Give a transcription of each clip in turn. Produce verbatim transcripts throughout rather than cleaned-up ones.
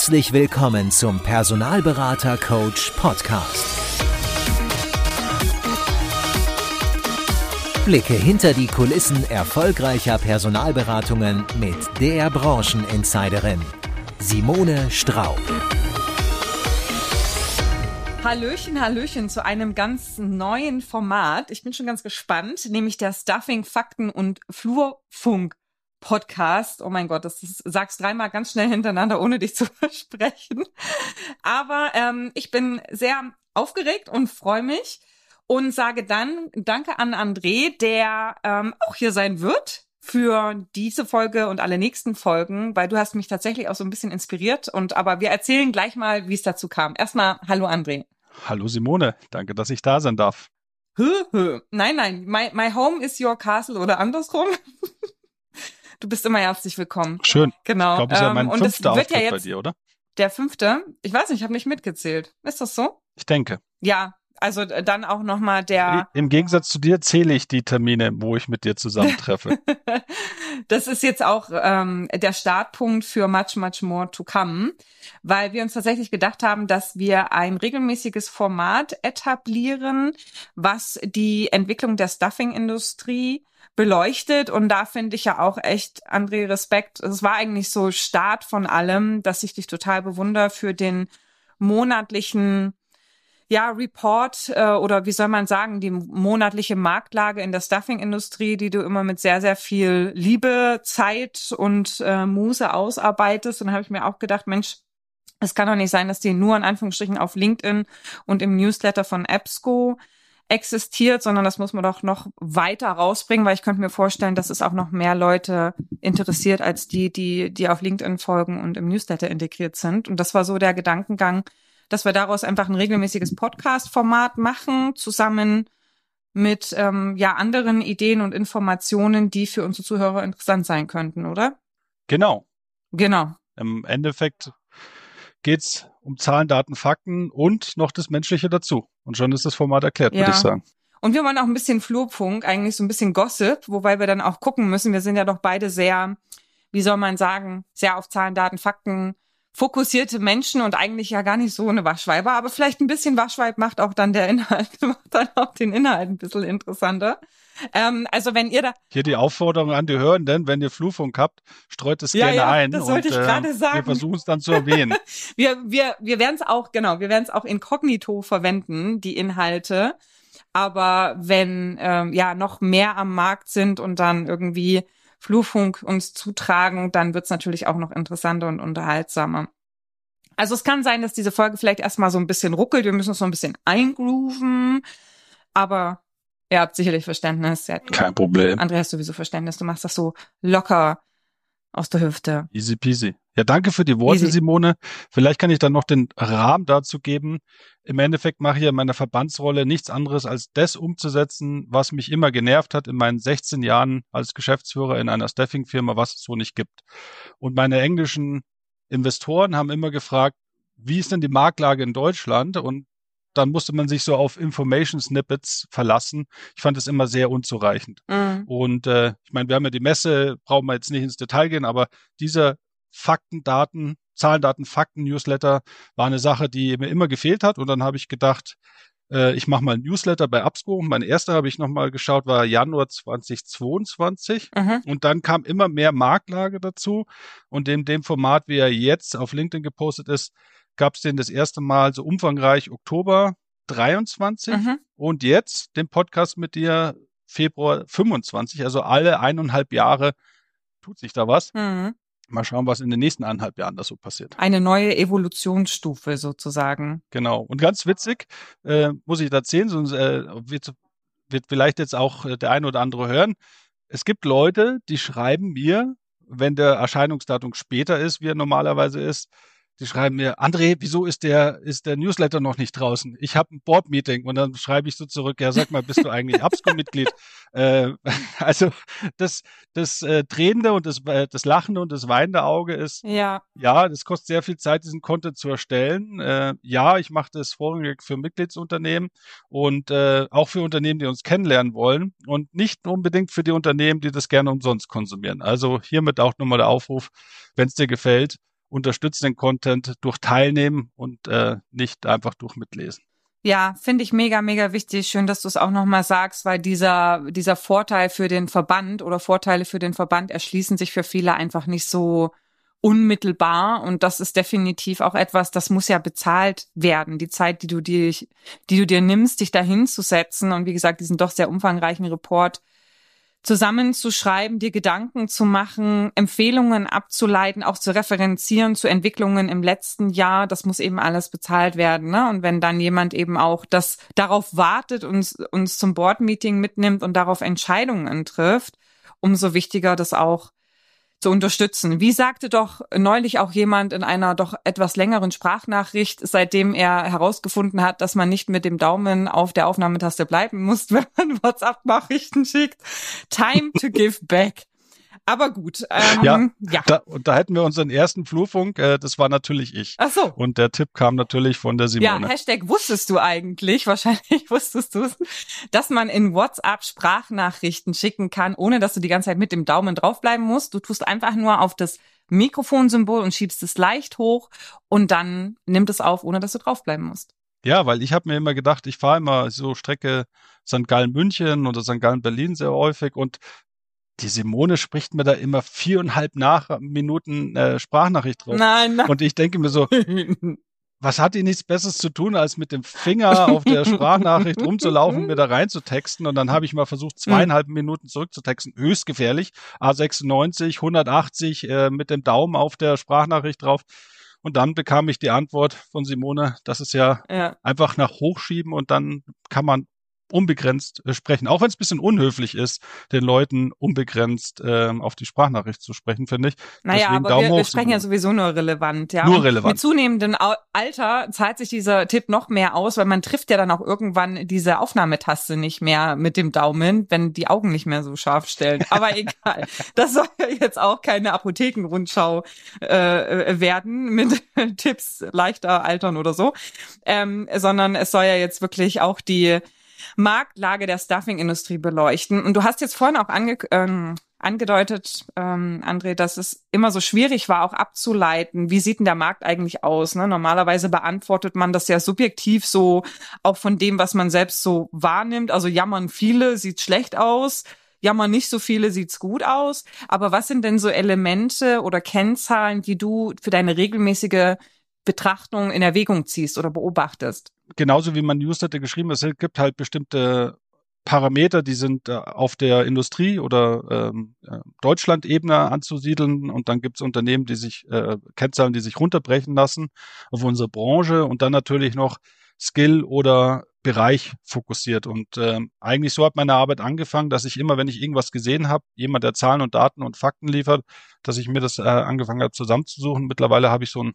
Herzlich willkommen zum Personalberater Coach Podcast. Blicke hinter die Kulissen erfolgreicher Personalberatungen mit der Brancheninsiderin Simone Straub. Hallöchen, Hallöchen zu einem ganz neuen Format. Ich bin schon ganz gespannt, nämlich der Stuffing, Fakten und Flurfunk Podcast. Oh mein Gott, das ist, sagst dreimal ganz schnell hintereinander, ohne dich zu versprechen. Aber ähm, ich bin sehr aufgeregt und freue mich und sage dann Danke an André, der ähm, auch hier sein wird für diese Folge und alle nächsten Folgen, weil du hast mich tatsächlich auch so ein bisschen inspiriert. Und aber wir erzählen gleich mal, wie es dazu kam. Erstmal, hallo André. Hallo Simone, danke, dass ich da sein darf. Hö, hö. Nein, nein, my, my home is your castle oder andersrum. Du bist immer herzlich willkommen. Schön. Genau. Ich glaube, es ist ja mein ähm, und fünfter wird Auftritt ja jetzt bei dir, oder? Der fünfte? Ich weiß nicht, ich habe nicht mitgezählt. Ist das so? Ich denke. Ja, also dann auch nochmal der... Im Gegensatz zu dir zähle ich die Termine, wo ich mit dir zusammentreffe. Das ist jetzt auch ähm, der Startpunkt für Much, Much More to Come, weil wir uns tatsächlich gedacht haben, dass wir ein regelmäßiges Format etablieren, was die Entwicklung der Stuffing-Industrie beleuchtet. Und da finde ich ja auch echt, André, Respekt. Es war eigentlich so Start von allem, dass ich dich total bewundere für den monatlichen ja, Report äh, oder wie soll man sagen, die monatliche Marktlage in der Stuffing-Industrie, die du immer mit sehr, sehr viel Liebe, Zeit und äh, Muße ausarbeitest. Und da habe ich mir auch gedacht, Mensch, es kann doch nicht sein, dass die nur in Anführungsstrichen auf LinkedIn und im Newsletter von EBSCO existiert, sondern das muss man doch noch weiter rausbringen, weil ich könnte mir vorstellen, dass es auch noch mehr Leute interessiert als die, die, die auf LinkedIn folgen und im Newsletter integriert sind. Und das war so der Gedankengang, dass wir daraus einfach ein regelmäßiges Podcast-Format machen, zusammen mit ähm, ja anderen Ideen und Informationen, die für unsere Zuhörer interessant sein könnten, oder? Genau. Genau. Im Endeffekt geht's um Zahlen, Daten, Fakten und noch das Menschliche dazu. Und schon ist das Format erklärt, Ja. würde ich sagen. Und wir wollen auch ein bisschen Flurfunk, eigentlich so ein bisschen Gossip, wobei wir dann auch gucken müssen, wir sind ja doch beide sehr, wie soll man sagen, sehr auf Zahlen, Daten, Fakten fokussierte Menschen und eigentlich ja gar nicht so eine Waschweiber, aber vielleicht ein bisschen Waschweib macht auch dann der Inhalt, macht dann auch den Inhalt ein bisschen interessanter. Ähm, also wenn ihr da... Hier die Aufforderung an die Hörenden, wenn ihr Flurfunk habt, streut es ja, gerne ja, ein. Das sollte und, ich gerade äh, sagen. Wir versuchen es dann zu erwähnen. wir wir wir werden es auch, genau, wir werden es auch inkognito verwenden, die Inhalte. Aber wenn ähm, ja noch mehr am Markt sind und dann irgendwie Flurfunk uns zutragen, dann wird's natürlich auch noch interessanter und unterhaltsamer. Also es kann sein, dass diese Folge vielleicht erstmal so ein bisschen ruckelt. Wir müssen uns so ein bisschen eingrooven. Aber ihr habt sicherlich Verständnis. Ja, du, Kein Problem. André, hast sowieso Verständnis. Du machst das so locker aus der Hüfte. Easy peasy. Ja, danke für die Worte, Easy. Simone. Vielleicht kann ich dann noch den Rahmen dazu geben. Im Endeffekt mache ich in meiner Verbandsrolle nichts anderes, als das umzusetzen, was mich immer genervt hat in meinen sechzehn Jahren als Geschäftsführer in einer Staffing-Firma, was es so nicht gibt. Und meine englischen Investoren haben immer gefragt, wie ist denn die Marktlage in Deutschland? Und dann musste man sich so auf Information Snippets verlassen. Ich fand es immer sehr unzureichend. Mhm. Und äh, ich meine, wir haben ja die Messe, brauchen wir jetzt nicht ins Detail gehen, aber dieser Fakten, Daten, Zahlen, Daten, Fakten, Newsletter war eine Sache, die mir immer gefehlt hat. Und dann habe ich gedacht, äh, ich mache mal ein Newsletter bei EBSCO. Mein erster, habe ich nochmal geschaut, war Januar zweitausendzweiundzwanzig. Mhm. Und dann kam immer mehr Marktlage dazu. Und in dem Format, wie er jetzt auf LinkedIn gepostet ist, gab es den das erste Mal so umfangreich Oktober dreiundzwanzig. Mhm. Und jetzt den Podcast mit dir Februar fünfundzwanzig. Also alle eineinhalb Jahre tut sich da was. Mhm. Mal schauen, was in den nächsten eineinhalb Jahren da so passiert. Eine neue Evolutionsstufe sozusagen. Genau. Und ganz witzig, äh, muss ich erzählen, sonst äh, wird, wird vielleicht jetzt auch äh, der eine oder andere hören. Es gibt Leute, die schreiben mir, wenn der Erscheinungsdatum später ist, wie er normalerweise ist, die schreiben mir, André, wieso ist der ist der Newsletter noch nicht draußen? Ich habe ein Board-Meeting. Und dann schreibe ich so zurück, ja, sag mal, bist du eigentlich EBSCO-Mitglied? äh, also das das äh, drehende und das äh, das lachende und das weinende Auge ist, Ja. ja, das kostet sehr viel Zeit, diesen Content zu erstellen. Äh, ja, ich mache das vorrangig für Mitgliedsunternehmen und äh, auch für Unternehmen, die uns kennenlernen wollen und nicht unbedingt für die Unternehmen, die das gerne umsonst konsumieren. Also hiermit auch nochmal der Aufruf, wenn es dir gefällt, unterstützen den Content durch Teilnehmen und äh, nicht einfach durch Mitlesen. Ja, finde ich mega, mega wichtig. Schön, dass du es auch nochmal sagst, weil dieser, dieser Vorteil für den Verband oder Vorteile für den Verband erschließen sich für viele einfach nicht so unmittelbar. Und das ist definitiv auch etwas, das muss ja bezahlt werden. Die Zeit, die du dir, die du dir nimmst, dich da hinzusetzen und wie gesagt, diesen doch sehr umfangreichen Report zusammenzuschreiben, dir Gedanken zu machen, Empfehlungen abzuleiten, auch zu referenzieren zu Entwicklungen im letzten Jahr. Das muss eben alles bezahlt werden, ne? Und wenn dann jemand eben auch das darauf wartet und uns zum Board-Meeting mitnimmt und darauf Entscheidungen trifft, umso wichtiger, das auch zu unterstützen. Wie sagte doch neulich auch jemand in einer doch etwas längeren Sprachnachricht, seitdem er herausgefunden hat, dass man nicht mit dem Daumen auf der Aufnahmetaste bleiben muss, wenn man WhatsApp-Nachrichten schickt. Time to give back. Aber gut. Ähm, ja, ja. Da, und da hätten wir unseren ersten Flurfunk, äh, das war natürlich ich. Ach so. Und der Tipp kam natürlich von der Simone. Ja, Hashtag wusstest du eigentlich, wahrscheinlich wusstest du es, dass man in WhatsApp Sprachnachrichten schicken kann, ohne dass du die ganze Zeit mit dem Daumen draufbleiben musst. Du tust einfach nur auf das Mikrofonsymbol und schiebst es leicht hoch und dann nimmt es auf, ohne dass du draufbleiben musst. Ja, weil ich habe mir immer gedacht, ich fahre immer so Strecke Sankt Gallen-München oder Sankt Gallen-Berlin sehr häufig und die Simone spricht mir da immer viereinhalb nach Minuten äh, Sprachnachricht drauf. Nein, nein. Und ich denke mir so, was hat die nichts Besseres zu tun, als mit dem Finger auf der Sprachnachricht rumzulaufen, mir da rein zu texten. Und dann habe ich mal versucht, zweieinhalb Minuten zurückzutexten. Höchst gefährlich. A sechsundneunzig, hundertachtzig äh, mit dem Daumen auf der Sprachnachricht drauf. Und dann bekam ich die Antwort von Simone, das ist ja, ja. einfach nach hochschieben und dann kann man unbegrenzt äh, sprechen. Auch wenn es ein bisschen unhöflich ist, den Leuten unbegrenzt äh, auf die Sprachnachricht zu sprechen, finde ich. Naja, Deswegen aber Daumen wir, hoch, wir sprechen Simone. ja sowieso nur relevant. Ja? Nur Und relevant. Mit zunehmendem Alter zahlt sich dieser Tipp noch mehr aus, weil man trifft ja dann auch irgendwann diese Aufnahmetaste nicht mehr mit dem Daumen, wenn die Augen nicht mehr so scharf stellen. Aber egal, das soll ja jetzt auch keine Apothekenrundschau äh, werden mit Tipps leichter altern oder so, ähm, sondern es soll ja jetzt wirklich auch die Marktlage der Staffing-Industrie beleuchten. Und du hast jetzt vorhin auch ange ähm, angedeutet, ähm, André, dass es immer so schwierig war, auch abzuleiten, wie sieht denn der Markt eigentlich aus? Ne? Normalerweise beantwortet man das ja subjektiv so auch von dem, was man selbst so wahrnimmt. Also jammern viele, sieht schlecht aus. Jammern nicht so viele, sieht's gut aus. Aber was sind denn so Elemente oder Kennzahlen, die du für deine regelmäßige Betrachtung in Erwägung ziehst oder beobachtest? Genauso wie man Newsletter geschrieben hat, es gibt halt bestimmte Parameter, die sind äh, auf der Industrie- oder ähm, äh, Deutschland-Ebene anzusiedeln und dann gibt es Unternehmen, die sich, äh, Kennzahlen, die sich runterbrechen lassen auf unsere Branche und dann natürlich noch Skill oder Bereich fokussiert und äh, eigentlich so hat meine Arbeit angefangen, dass ich immer, wenn ich irgendwas gesehen habe, jemand, der Zahlen und Daten und Fakten liefert, dass ich mir das äh, angefangen habe zusammenzusuchen. Mittlerweile habe ich so ein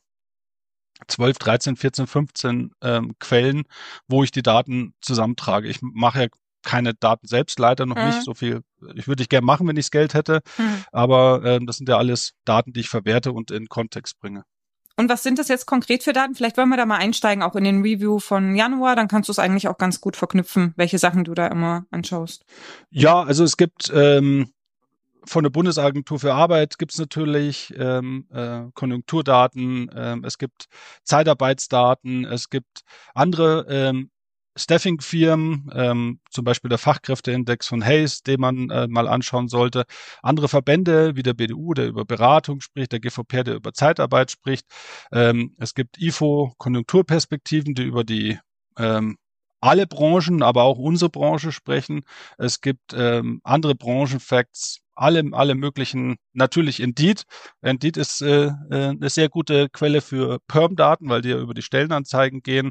zwölf, dreizehn, vierzehn, fünfzehn ähm, Quellen, wo ich die Daten zusammentrage. Ich mache ja keine Daten selbst, leider noch mhm. nicht so viel. Ich würde ich gerne machen, wenn ich das Geld hätte, mhm. aber ähm, das sind ja alles Daten, die ich verwerte und in Kontext bringe. Und was sind das jetzt konkret für Daten? Vielleicht wollen wir da mal einsteigen, auch in den Review von Januar. Dann kannst du es eigentlich auch ganz gut verknüpfen, welche Sachen du da immer anschaust. Ja, also es gibt ähm, von der Bundesagentur für Arbeit gibt es natürlich ähm, äh, Konjunkturdaten, ähm, es gibt Zeitarbeitsdaten, es gibt andere ähm, Staffing-Firmen, ähm, zum Beispiel der Fachkräfteindex von Hayes, den man äh, mal anschauen sollte. Andere Verbände wie der B D U, der über Beratung spricht, der G V P, der über Zeitarbeit spricht. Ähm, es gibt I F O, Konjunkturperspektiven, die über die ähm, alle Branchen, aber auch unsere Branche sprechen. Es gibt ähm, andere Branchenfacts, alle, alle möglichen, natürlich Indeed. Indeed ist äh, eine sehr gute Quelle für Perm-Daten, weil die ja über die Stellenanzeigen gehen.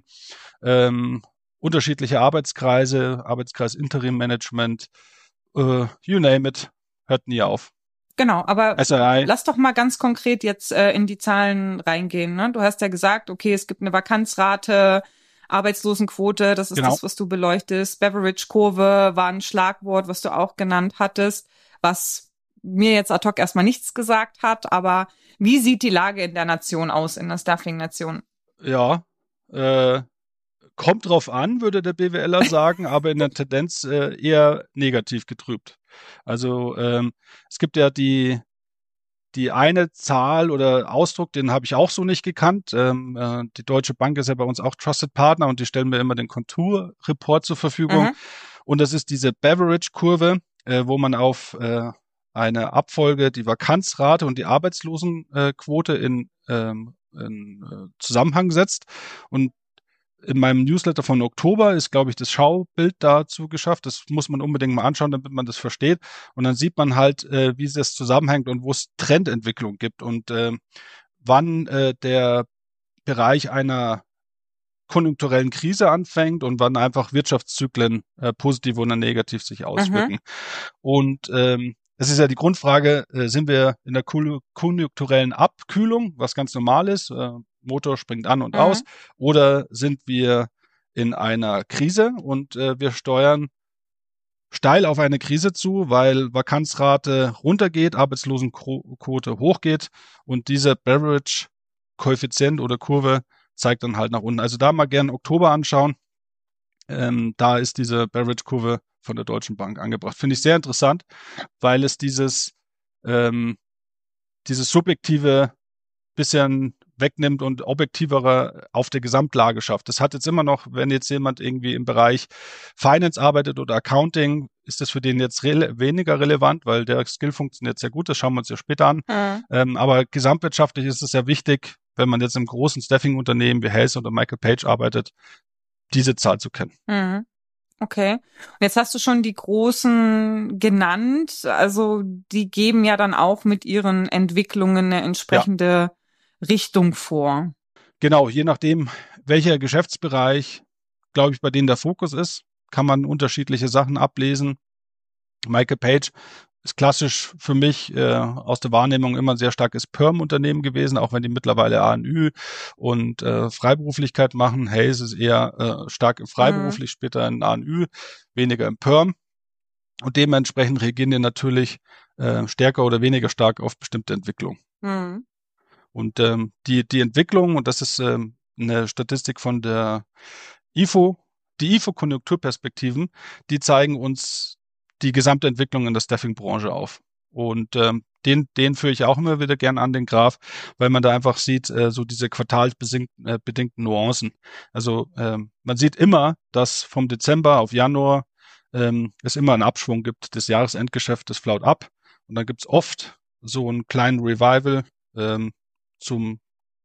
Ähm, unterschiedliche Arbeitskreise, Arbeitskreis Interim-Management, äh, you name it, hört nie auf. Genau, aber S R I. Lass doch mal ganz konkret jetzt äh, in die Zahlen reingehen. Ne? Du hast ja gesagt, okay, es gibt eine Vakanzrate, Arbeitslosenquote, das ist genau. das, was du beleuchtest. Beveridge-Kurve war ein Schlagwort, was du auch genannt hattest, was mir jetzt ad hoc erstmal nichts gesagt hat. Aber wie sieht die Lage in der Nation aus, in der Staffing-Nation? Ja, äh, kommt drauf an, würde der B W Ler sagen, aber in der Tendenz äh, eher negativ getrübt. Also ähm, es gibt ja die die eine Zahl oder Ausdruck, den habe ich auch so nicht gekannt. Ähm, äh, die Deutsche Bank ist ja bei uns auch Trusted Partner und die stellen mir immer den Konturreport zur Verfügung. Mhm. Und das ist diese Beveridge-Kurve, äh, wo man auf äh, eine Abfolge, die Vakanzrate und die Arbeitslosenquote in, ähm, in äh, Zusammenhang setzt. Und in meinem Newsletter von Oktober ist, glaube ich, das Schaubild dazu geschafft. Das muss man unbedingt mal anschauen, damit man das versteht. Und dann sieht man halt, äh, wie das zusammenhängt und wo es Trendentwicklung gibt und äh, wann äh, der Bereich einer konjunkturellen Krise anfängt und wann einfach Wirtschaftszyklen äh, positiv oder negativ sich auswirken. Mhm. Und ähm, das ist ja die Grundfrage, äh, sind wir in der konjunkturellen Abkühlung, was ganz normal ist, äh, Motor springt an und mhm. aus, oder sind wir in einer Krise und äh, wir steuern steil auf eine Krise zu, weil Vakanzrate runtergeht, Arbeitslosenquote hochgeht und dieser Beveridge-Koeffizient oder Kurve zeigt dann halt nach unten. Also da mal gerne Oktober anschauen. Ähm, da ist diese Beveridge-Kurve von der Deutschen Bank angebracht. Finde ich sehr interessant, weil es dieses, ähm, dieses subjektive bisschen wegnimmt und objektiverer auf der Gesamtlage schafft. Das hat jetzt immer noch, wenn jetzt jemand irgendwie im Bereich Finance arbeitet oder Accounting, ist das für den jetzt rele- weniger relevant, weil der Skill funktioniert sehr gut, das schauen wir uns ja später an. Mhm. Ähm, aber gesamtwirtschaftlich ist es ja wichtig, wenn man jetzt im großen Staffing-Unternehmen wie Hayes oder Michael Page arbeitet, diese Zahl zu kennen. Mhm. Okay. Und jetzt hast du schon die Großen genannt. Also die geben ja dann auch mit ihren Entwicklungen eine entsprechende ja. Richtung vor. Genau, je nachdem, welcher Geschäftsbereich, glaube ich, bei denen der Fokus ist, kann man unterschiedliche Sachen ablesen. Michael Page ist klassisch für mich äh, aus der Wahrnehmung immer ein sehr starkes Perm-Unternehmen gewesen, auch wenn die mittlerweile A N Ü und äh, Freiberuflichkeit machen. Hayes ist eher äh, stark im Freiberuflich, mhm. später in A N Ü, weniger im Perm. Und dementsprechend reagieren die natürlich äh, stärker oder weniger stark auf bestimmte Entwicklungen. Mhm. Und ähm, die, die Entwicklung, und das ist ähm, eine Statistik von der I F O, die I F O-Konjunkturperspektiven, die zeigen uns die gesamte Entwicklung in der Staffing-Branche auf. Und ähm, den, den führe ich auch immer wieder gern an, den Graph, weil man da einfach sieht, äh, so diese quartalsbedingten äh, bedingten Nuancen. Also ähm, man sieht immer, dass vom Dezember auf Januar ähm, es immer einen Abschwung gibt. Das Jahresendgeschäft, das flaut ab. Und dann gibt's oft so einen kleinen Revival ähm, zum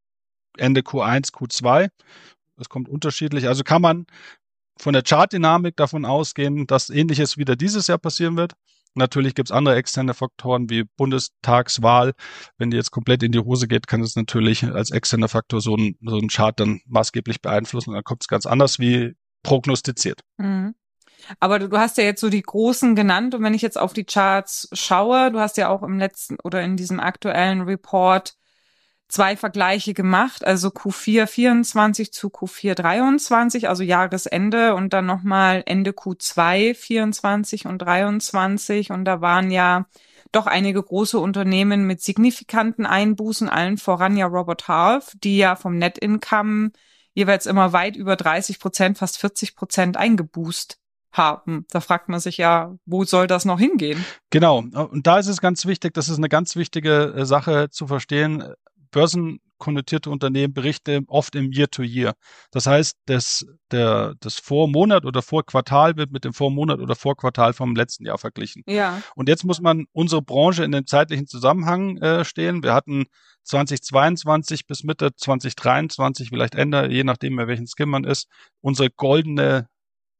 Ende Q eins, Q zwei. Das kommt unterschiedlich. Also kann man von der Chartdynamik davon ausgehen, dass Ähnliches wieder dieses Jahr passieren wird. Natürlich gibt es andere externe Faktoren wie Bundestagswahl. Wenn die jetzt komplett in die Hose geht, kann es natürlich als externer Faktor so ein, so ein Chart dann maßgeblich beeinflussen. Und dann kommt es ganz anders wie prognostiziert. Mhm. Aber du, du hast ja jetzt so die Großen genannt und wenn ich jetzt auf die Charts schaue, du hast ja auch im letzten oder in diesem aktuellen Report zwei Vergleiche gemacht, also Q vier vierundzwanzig zu Q vier dreiundzwanzig, also Jahresende und dann nochmal Ende Q zwei vierundzwanzig und dreiundzwanzig und da waren ja doch einige große Unternehmen mit signifikanten Einbußen, allen voran ja Robert Half, die ja vom Net Income jeweils immer weit über dreißig Prozent, fast vierzig Prozent eingebußt haben. Da fragt man sich ja, wo soll das noch hingehen? Genau. Und da ist es ganz wichtig, das ist eine ganz wichtige Sache zu verstehen. Börsenkonnotierte Unternehmen berichten oft im Year-to-Year. Das heißt, das, der, das Vormonat oder Vorquartal wird mit dem Vormonat oder Vorquartal vom letzten Jahr verglichen. Ja. Und jetzt muss man unsere Branche in den zeitlichen Zusammenhang äh, stehen. Wir hatten zweitausendzweiundzwanzig bis Mitte zweitausenddreiundzwanzig, vielleicht Ende, je nachdem, bei welchen Skim man ist, unsere goldene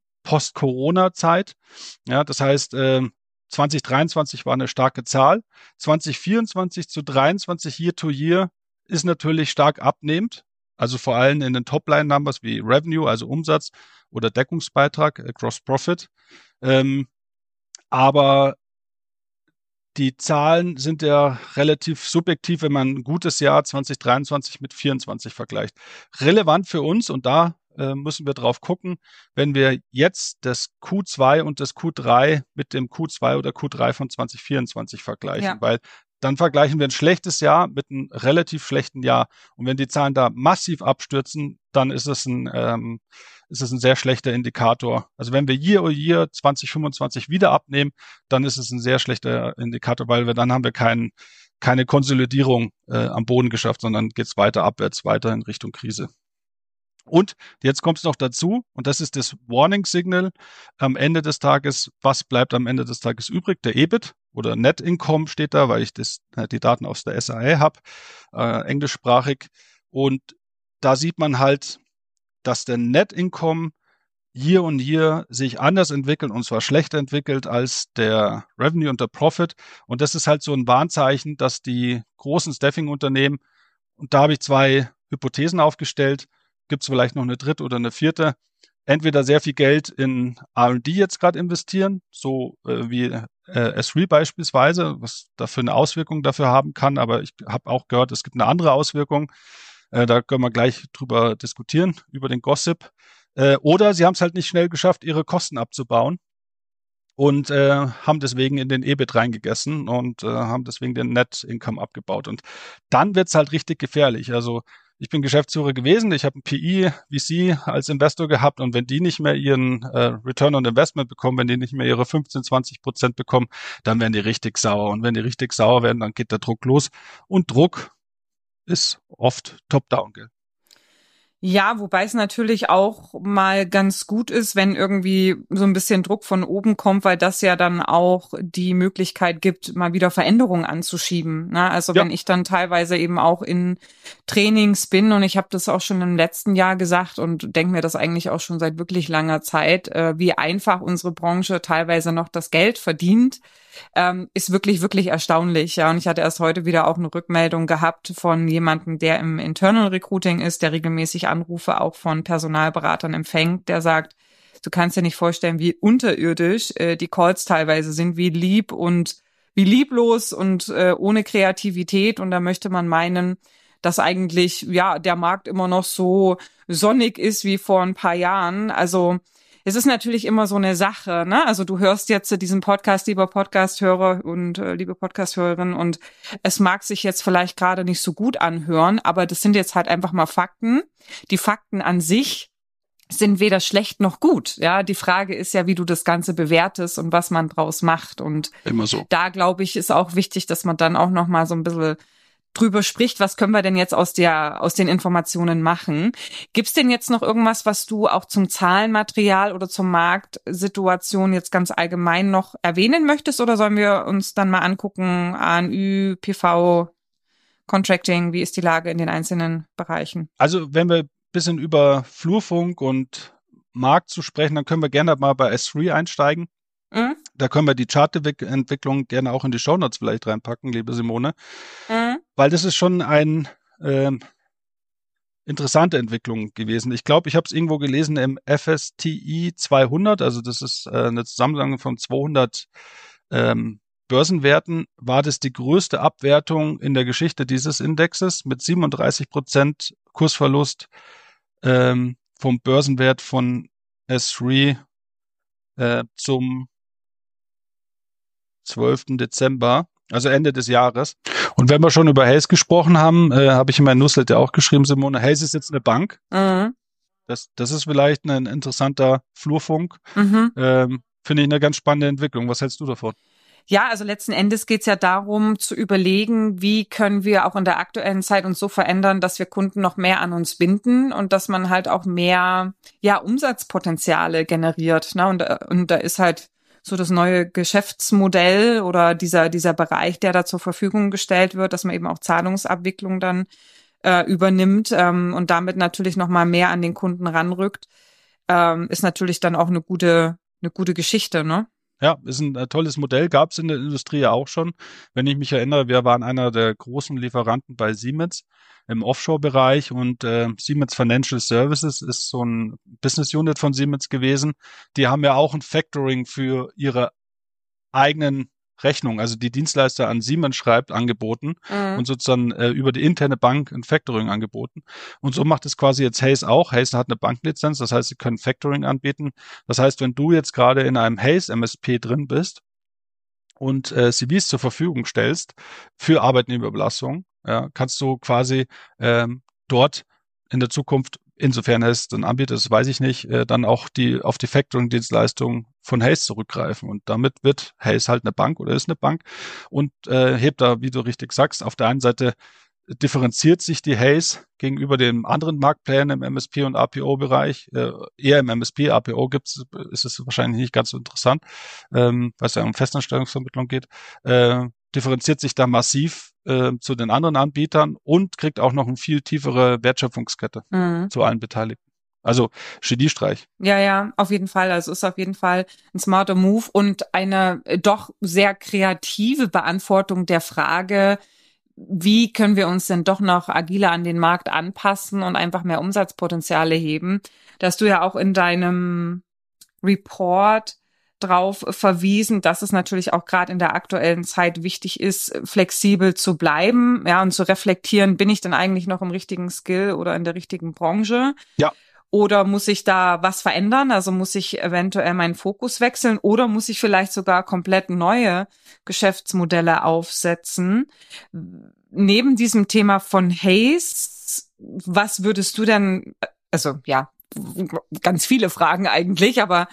Post-Corona-Zeit. Ja, das heißt, äh, zweitausenddreiundzwanzig war eine starke Zahl. zweitausendvierundzwanzig zu dreiundzwanzig Year-to-Year ist natürlich stark abnehmend. Also vor allem in den Top-Line-Numbers wie Revenue, also Umsatz oder Deckungsbeitrag, äh, Gross Profit. Ähm, aber die Zahlen sind ja relativ subjektiv, wenn man ein gutes Jahr zweitausenddreiundzwanzig mit vierundzwanzig vergleicht. Relevant für uns, und da äh, müssen wir drauf gucken, wenn wir jetzt das Q zwei und das Q drei mit dem Q zwei oder Q drei von zweitausendvierundzwanzig vergleichen, ja. Weil dann vergleichen wir ein schlechtes Jahr mit einem relativ schlechten Jahr. Und wenn die Zahlen da massiv abstürzen, dann ist es ein, ähm, ist es ein sehr schlechter Indikator. Also wenn wir Year over Year zwanzig fünfundzwanzig wieder abnehmen, dann ist es ein sehr schlechter Indikator, weil wir dann haben wir keinen keine Konsolidierung äh, am Boden geschafft, sondern geht es weiter abwärts, weiter in Richtung Krise. Und jetzt kommt es noch dazu, und das ist das Warning Signal am Ende des Tages. Was bleibt am Ende des Tages übrig? Der E B I T oder Net Income steht da, weil ich das, die Daten aus der S A E habe, äh, englischsprachig. Und da sieht man halt, dass der Net Income Year on Year sich anders entwickelt, und zwar schlechter entwickelt als der Revenue und der Profit. Und das ist halt so ein Warnzeichen, dass die großen Staffing-Unternehmen, und da habe ich zwei Hypothesen aufgestellt, gibt es vielleicht noch eine dritte oder eine vierte, entweder sehr viel Geld in R und D jetzt gerade investieren, so äh, wie äh, S drei beispielsweise, was dafür eine Auswirkung dafür haben kann, aber ich habe auch gehört, es gibt eine andere Auswirkung, äh, da können wir gleich drüber diskutieren, über den Gossip, äh, oder sie haben es halt nicht schnell geschafft, ihre Kosten abzubauen und äh, haben deswegen in den E B I T reingegessen und äh, haben deswegen den Net Income abgebaut. Und dann wird's halt richtig gefährlich. Also ich bin Geschäftsführer gewesen, ich habe ein P I V C als Investor gehabt, und wenn die nicht mehr ihren äh, Return on Investment bekommen, wenn die nicht mehr ihre fünfzehn, zwanzig Prozent bekommen, dann werden die richtig sauer. Und wenn die richtig sauer werden, dann geht der Druck los. Und Druck ist oft top-down, gell? Ja, wobei es natürlich auch mal ganz gut ist, wenn irgendwie so ein bisschen Druck von oben kommt, weil das ja dann auch die Möglichkeit gibt, mal wieder Veränderungen anzuschieben. Ne? Also ja. Wenn ich dann teilweise eben auch in Trainings bin, und ich habe das auch schon im letzten Jahr gesagt und denke mir das eigentlich auch schon seit wirklich langer Zeit, äh, wie einfach unsere Branche teilweise noch das Geld verdient, ähm, ist wirklich, wirklich erstaunlich. Ja, und ich hatte erst heute wieder auch eine Rückmeldung gehabt von jemandem, der im Internal Recruiting ist, der regelmäßig Anrufe auch von Personalberatern empfängt, der sagt, du kannst dir nicht vorstellen, wie unterirdisch äh, die Calls teilweise sind, wie lieb und wie lieblos und äh, ohne Kreativität. Und da möchte man meinen, dass eigentlich ja der Markt immer noch so sonnig ist wie vor ein paar Jahren. Also es ist natürlich immer so eine Sache, ne? Also du hörst jetzt diesen Podcast, lieber Podcast-Hörer und äh, liebe Podcast-Hörerin, und es mag sich jetzt vielleicht gerade nicht so gut anhören, aber das sind jetzt halt einfach mal Fakten. Die Fakten an sich sind weder schlecht noch gut. Ja, die Frage ist ja, wie du das Ganze bewertest und was man draus macht. Und immer so. Da glaube ich, ist auch wichtig, dass man dann auch noch mal so ein bisschen drüber spricht, was können wir denn jetzt aus der aus den Informationen machen? Gibt's denn jetzt noch irgendwas, was du auch zum Zahlenmaterial oder zur Marktsituation jetzt ganz allgemein noch erwähnen möchtest, oder sollen wir uns dann mal angucken, A N Ü, P V, Contracting, wie ist die Lage in den einzelnen Bereichen? Also wenn wir ein bisschen über Flurfunk und Markt zu sprechen, dann können wir gerne mal bei S drei einsteigen. Mhm. Da können wir die Chartentwicklung gerne auch in die Shownotes vielleicht reinpacken, liebe Simone. Mhm. Weil das ist schon eine äh, interessante Entwicklung gewesen. Ich glaube, ich habe es irgendwo gelesen im F S T I zweihundert, also das ist äh, eine Zusammensetzung von zweihundert ähm, Börsenwerten, war das die größte Abwertung in der Geschichte dieses Indexes mit siebenunddreißig Prozent Kursverlust ähm, vom Börsenwert von S drei äh, zum zwölften Dezember, also Ende des Jahres. Und wenn wir schon über Hays gesprochen haben, äh, habe ich in meinem Newsletter auch geschrieben, Simone, Hays ist jetzt eine Bank. Mhm. Das, das ist vielleicht ein interessanter Flurfunk. Mhm. Ähm, finde ich eine ganz spannende Entwicklung. Was hältst du davon? Ja, also letzten Endes geht's ja darum zu überlegen, wie können wir auch in der aktuellen Zeit uns so verändern, dass wir Kunden noch mehr an uns binden und dass man halt auch mehr ja Umsatzpotenziale generiert. Ne? Und, und da ist halt so das neue Geschäftsmodell oder dieser dieser Bereich, der da zur Verfügung gestellt wird, dass man eben auch Zahlungsabwicklung dann äh, übernimmt ähm, und damit natürlich noch mal mehr an den Kunden ranrückt, ähm, ist natürlich dann auch eine gute eine gute Geschichte, ne? Ja, ist ein äh, tolles Modell, gab es in der Industrie ja auch schon. Wenn ich mich erinnere, wir waren einer der großen Lieferanten bei Siemens im Offshore-Bereich, und äh, Siemens Financial Services ist so ein Business Unit von Siemens gewesen. Die haben ja auch ein Factoring für ihre eigenen Rechnungen, also die Dienstleister an Siemens schreibt, angeboten mhm. und sozusagen äh, über die interne Bank ein Factoring angeboten. Und so macht es quasi jetzt Hays auch. Hays hat eine Banklizenz, das heißt, sie können Factoring anbieten. Das heißt, wenn du jetzt gerade in einem Hays M S P drin bist und äh, C Vs zur Verfügung stellst für Arbeitnehmerüberlassung, ja, kannst du quasi ähm, dort in der Zukunft insofern Hayes dann anbietet, das weiß ich nicht, äh, dann auch die auf die Factoring-Dienstleistungen von Hayes zurückgreifen. Und damit wird Hayes halt eine Bank oder ist eine Bank und äh, hebt da, wie du richtig sagst, auf der einen Seite differenziert sich die Hayes gegenüber den anderen Marktplayern im M S P und A P O-Bereich. Äh, eher im M S P, A P O gibt's, ist es wahrscheinlich nicht ganz so interessant, ähm, weil es ja um Festanstellungsvermittlung geht. Äh, differenziert sich da massiv äh, zu den anderen Anbietern und kriegt auch noch eine viel tiefere Wertschöpfungskette mhm. zu allen Beteiligten. Also Geniestreich. Ja, ja, auf jeden Fall. Also ist auf jeden Fall ein smarter Move und eine doch sehr kreative Beantwortung der Frage, wie können wir uns denn doch noch agiler an den Markt anpassen und einfach mehr Umsatzpotenziale heben? Da hast du ja auch in deinem Report drauf verwiesen, dass es natürlich auch gerade in der aktuellen Zeit wichtig ist, flexibel zu bleiben, ja, und zu reflektieren, bin ich denn eigentlich noch im richtigen Skill oder in der richtigen Branche? Ja. Oder muss ich da was verändern? Also muss ich eventuell meinen Fokus wechseln oder muss ich vielleicht sogar komplett neue Geschäftsmodelle aufsetzen? Neben diesem Thema von Hayes, was würdest du denn, also ja, ganz viele Fragen eigentlich, aber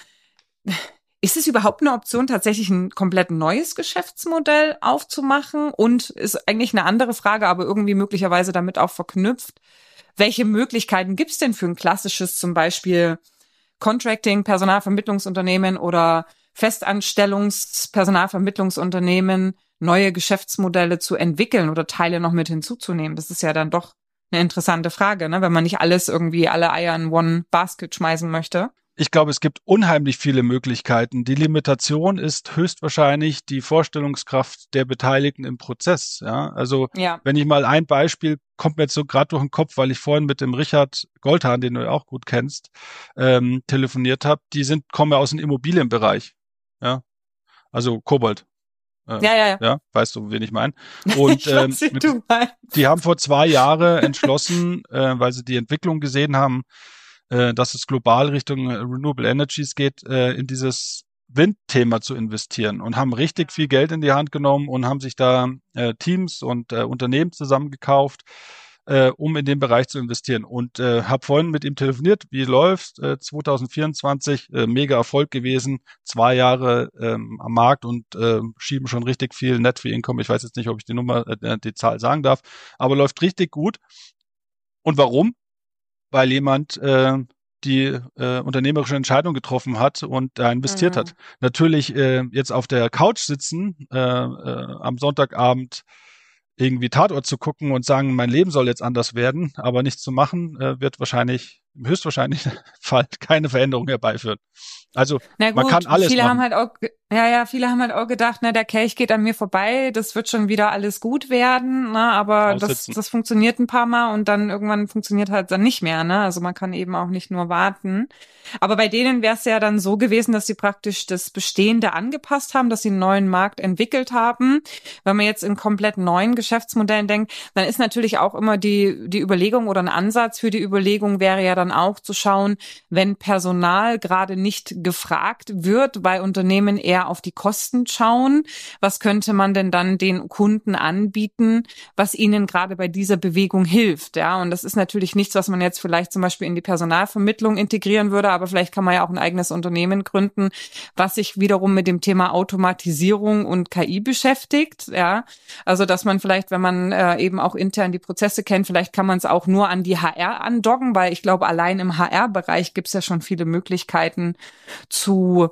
ist es überhaupt eine Option, tatsächlich ein komplett neues Geschäftsmodell aufzumachen? Und ist eigentlich eine andere Frage, aber irgendwie möglicherweise damit auch verknüpft. Welche Möglichkeiten gibt es denn für ein klassisches, zum Beispiel Contracting, Personalvermittlungsunternehmen oder Festanstellungs-, Personalvermittlungsunternehmen, neue Geschäftsmodelle zu entwickeln oder Teile noch mit hinzuzunehmen? Das ist ja dann doch eine interessante Frage, ne? Wenn man nicht alles irgendwie, alle Eier in one basket schmeißen möchte. Ich glaube, es gibt unheimlich viele Möglichkeiten. Die Limitation ist höchstwahrscheinlich die Vorstellungskraft der Beteiligten im Prozess. Ja, also ja. Wenn ich mal ein Beispiel, kommt mir jetzt so gerade durch den Kopf, weil ich vorhin mit dem Richard Goldhahn, den du ja auch gut kennst, ähm, telefoniert habe. Die sind kommen ja aus dem Immobilienbereich. Ja, also Kobold. Äh, ja, ja, ja. Ja, weißt du, wen ich meine? Und ich weiß, ähm, mit, du meinst. Die haben vor zwei Jahren entschlossen, äh, weil sie die Entwicklung gesehen haben, dass es global Richtung Renewable Energies geht, in dieses Windthema zu investieren und haben richtig viel Geld in die Hand genommen und haben sich da Teams und Unternehmen zusammengekauft, um in den Bereich zu investieren. Und habe vorhin mit ihm telefoniert, wie läuft zwanzig vierundzwanzig, mega Erfolg gewesen, zwei Jahre ähm, am Markt und äh, schieben schon richtig viel Net Fee Income. Ich weiß jetzt nicht, ob ich die Nummer, äh, die Zahl sagen darf, aber läuft richtig gut. Und warum? Weil jemand äh, die äh, unternehmerische Entscheidung getroffen hat und da investiert mhm. hat. Natürlich äh, jetzt auf der Couch sitzen, äh, äh, am Sonntagabend irgendwie Tatort zu gucken und sagen, mein Leben soll jetzt anders werden, aber nichts zu machen, äh, wird wahrscheinlich, im höchstwahrscheinlichen Fall keine Veränderung herbeiführen. Also Na gut, man kann alles viele machen. haben halt auch, ja, ja, viele haben halt auch gedacht, na, der Kelch geht an mir vorbei, das wird schon wieder alles gut werden, ne, aber das, das funktioniert ein paar Mal und dann irgendwann funktioniert halt dann nicht mehr, ne, also man kann eben auch nicht nur warten. Aber bei denen wäre es ja dann so gewesen, dass sie praktisch das Bestehende angepasst haben, dass sie einen neuen Markt entwickelt haben. Wenn man jetzt in komplett neuen Geschäftsmodellen denkt, dann ist natürlich auch immer die, die Überlegung oder ein Ansatz für die Überlegung wäre ja dann auch zu schauen, wenn Personal gerade nicht gefragt wird, weil Unternehmen eher auf die Kosten schauen, was könnte man denn dann den Kunden anbieten, was ihnen gerade bei dieser Bewegung hilft, ja, und das ist natürlich nichts, was man jetzt vielleicht zum Beispiel in die Personalvermittlung integrieren würde, aber vielleicht kann man ja auch ein eigenes Unternehmen gründen, was sich wiederum mit dem Thema Automatisierung und K I beschäftigt, ja, also dass man vielleicht, wenn man äh, eben auch intern die Prozesse kennt, vielleicht kann man es auch nur an die H R andocken, weil ich glaube, allein im H R-Bereich gibt es ja schon viele Möglichkeiten zu,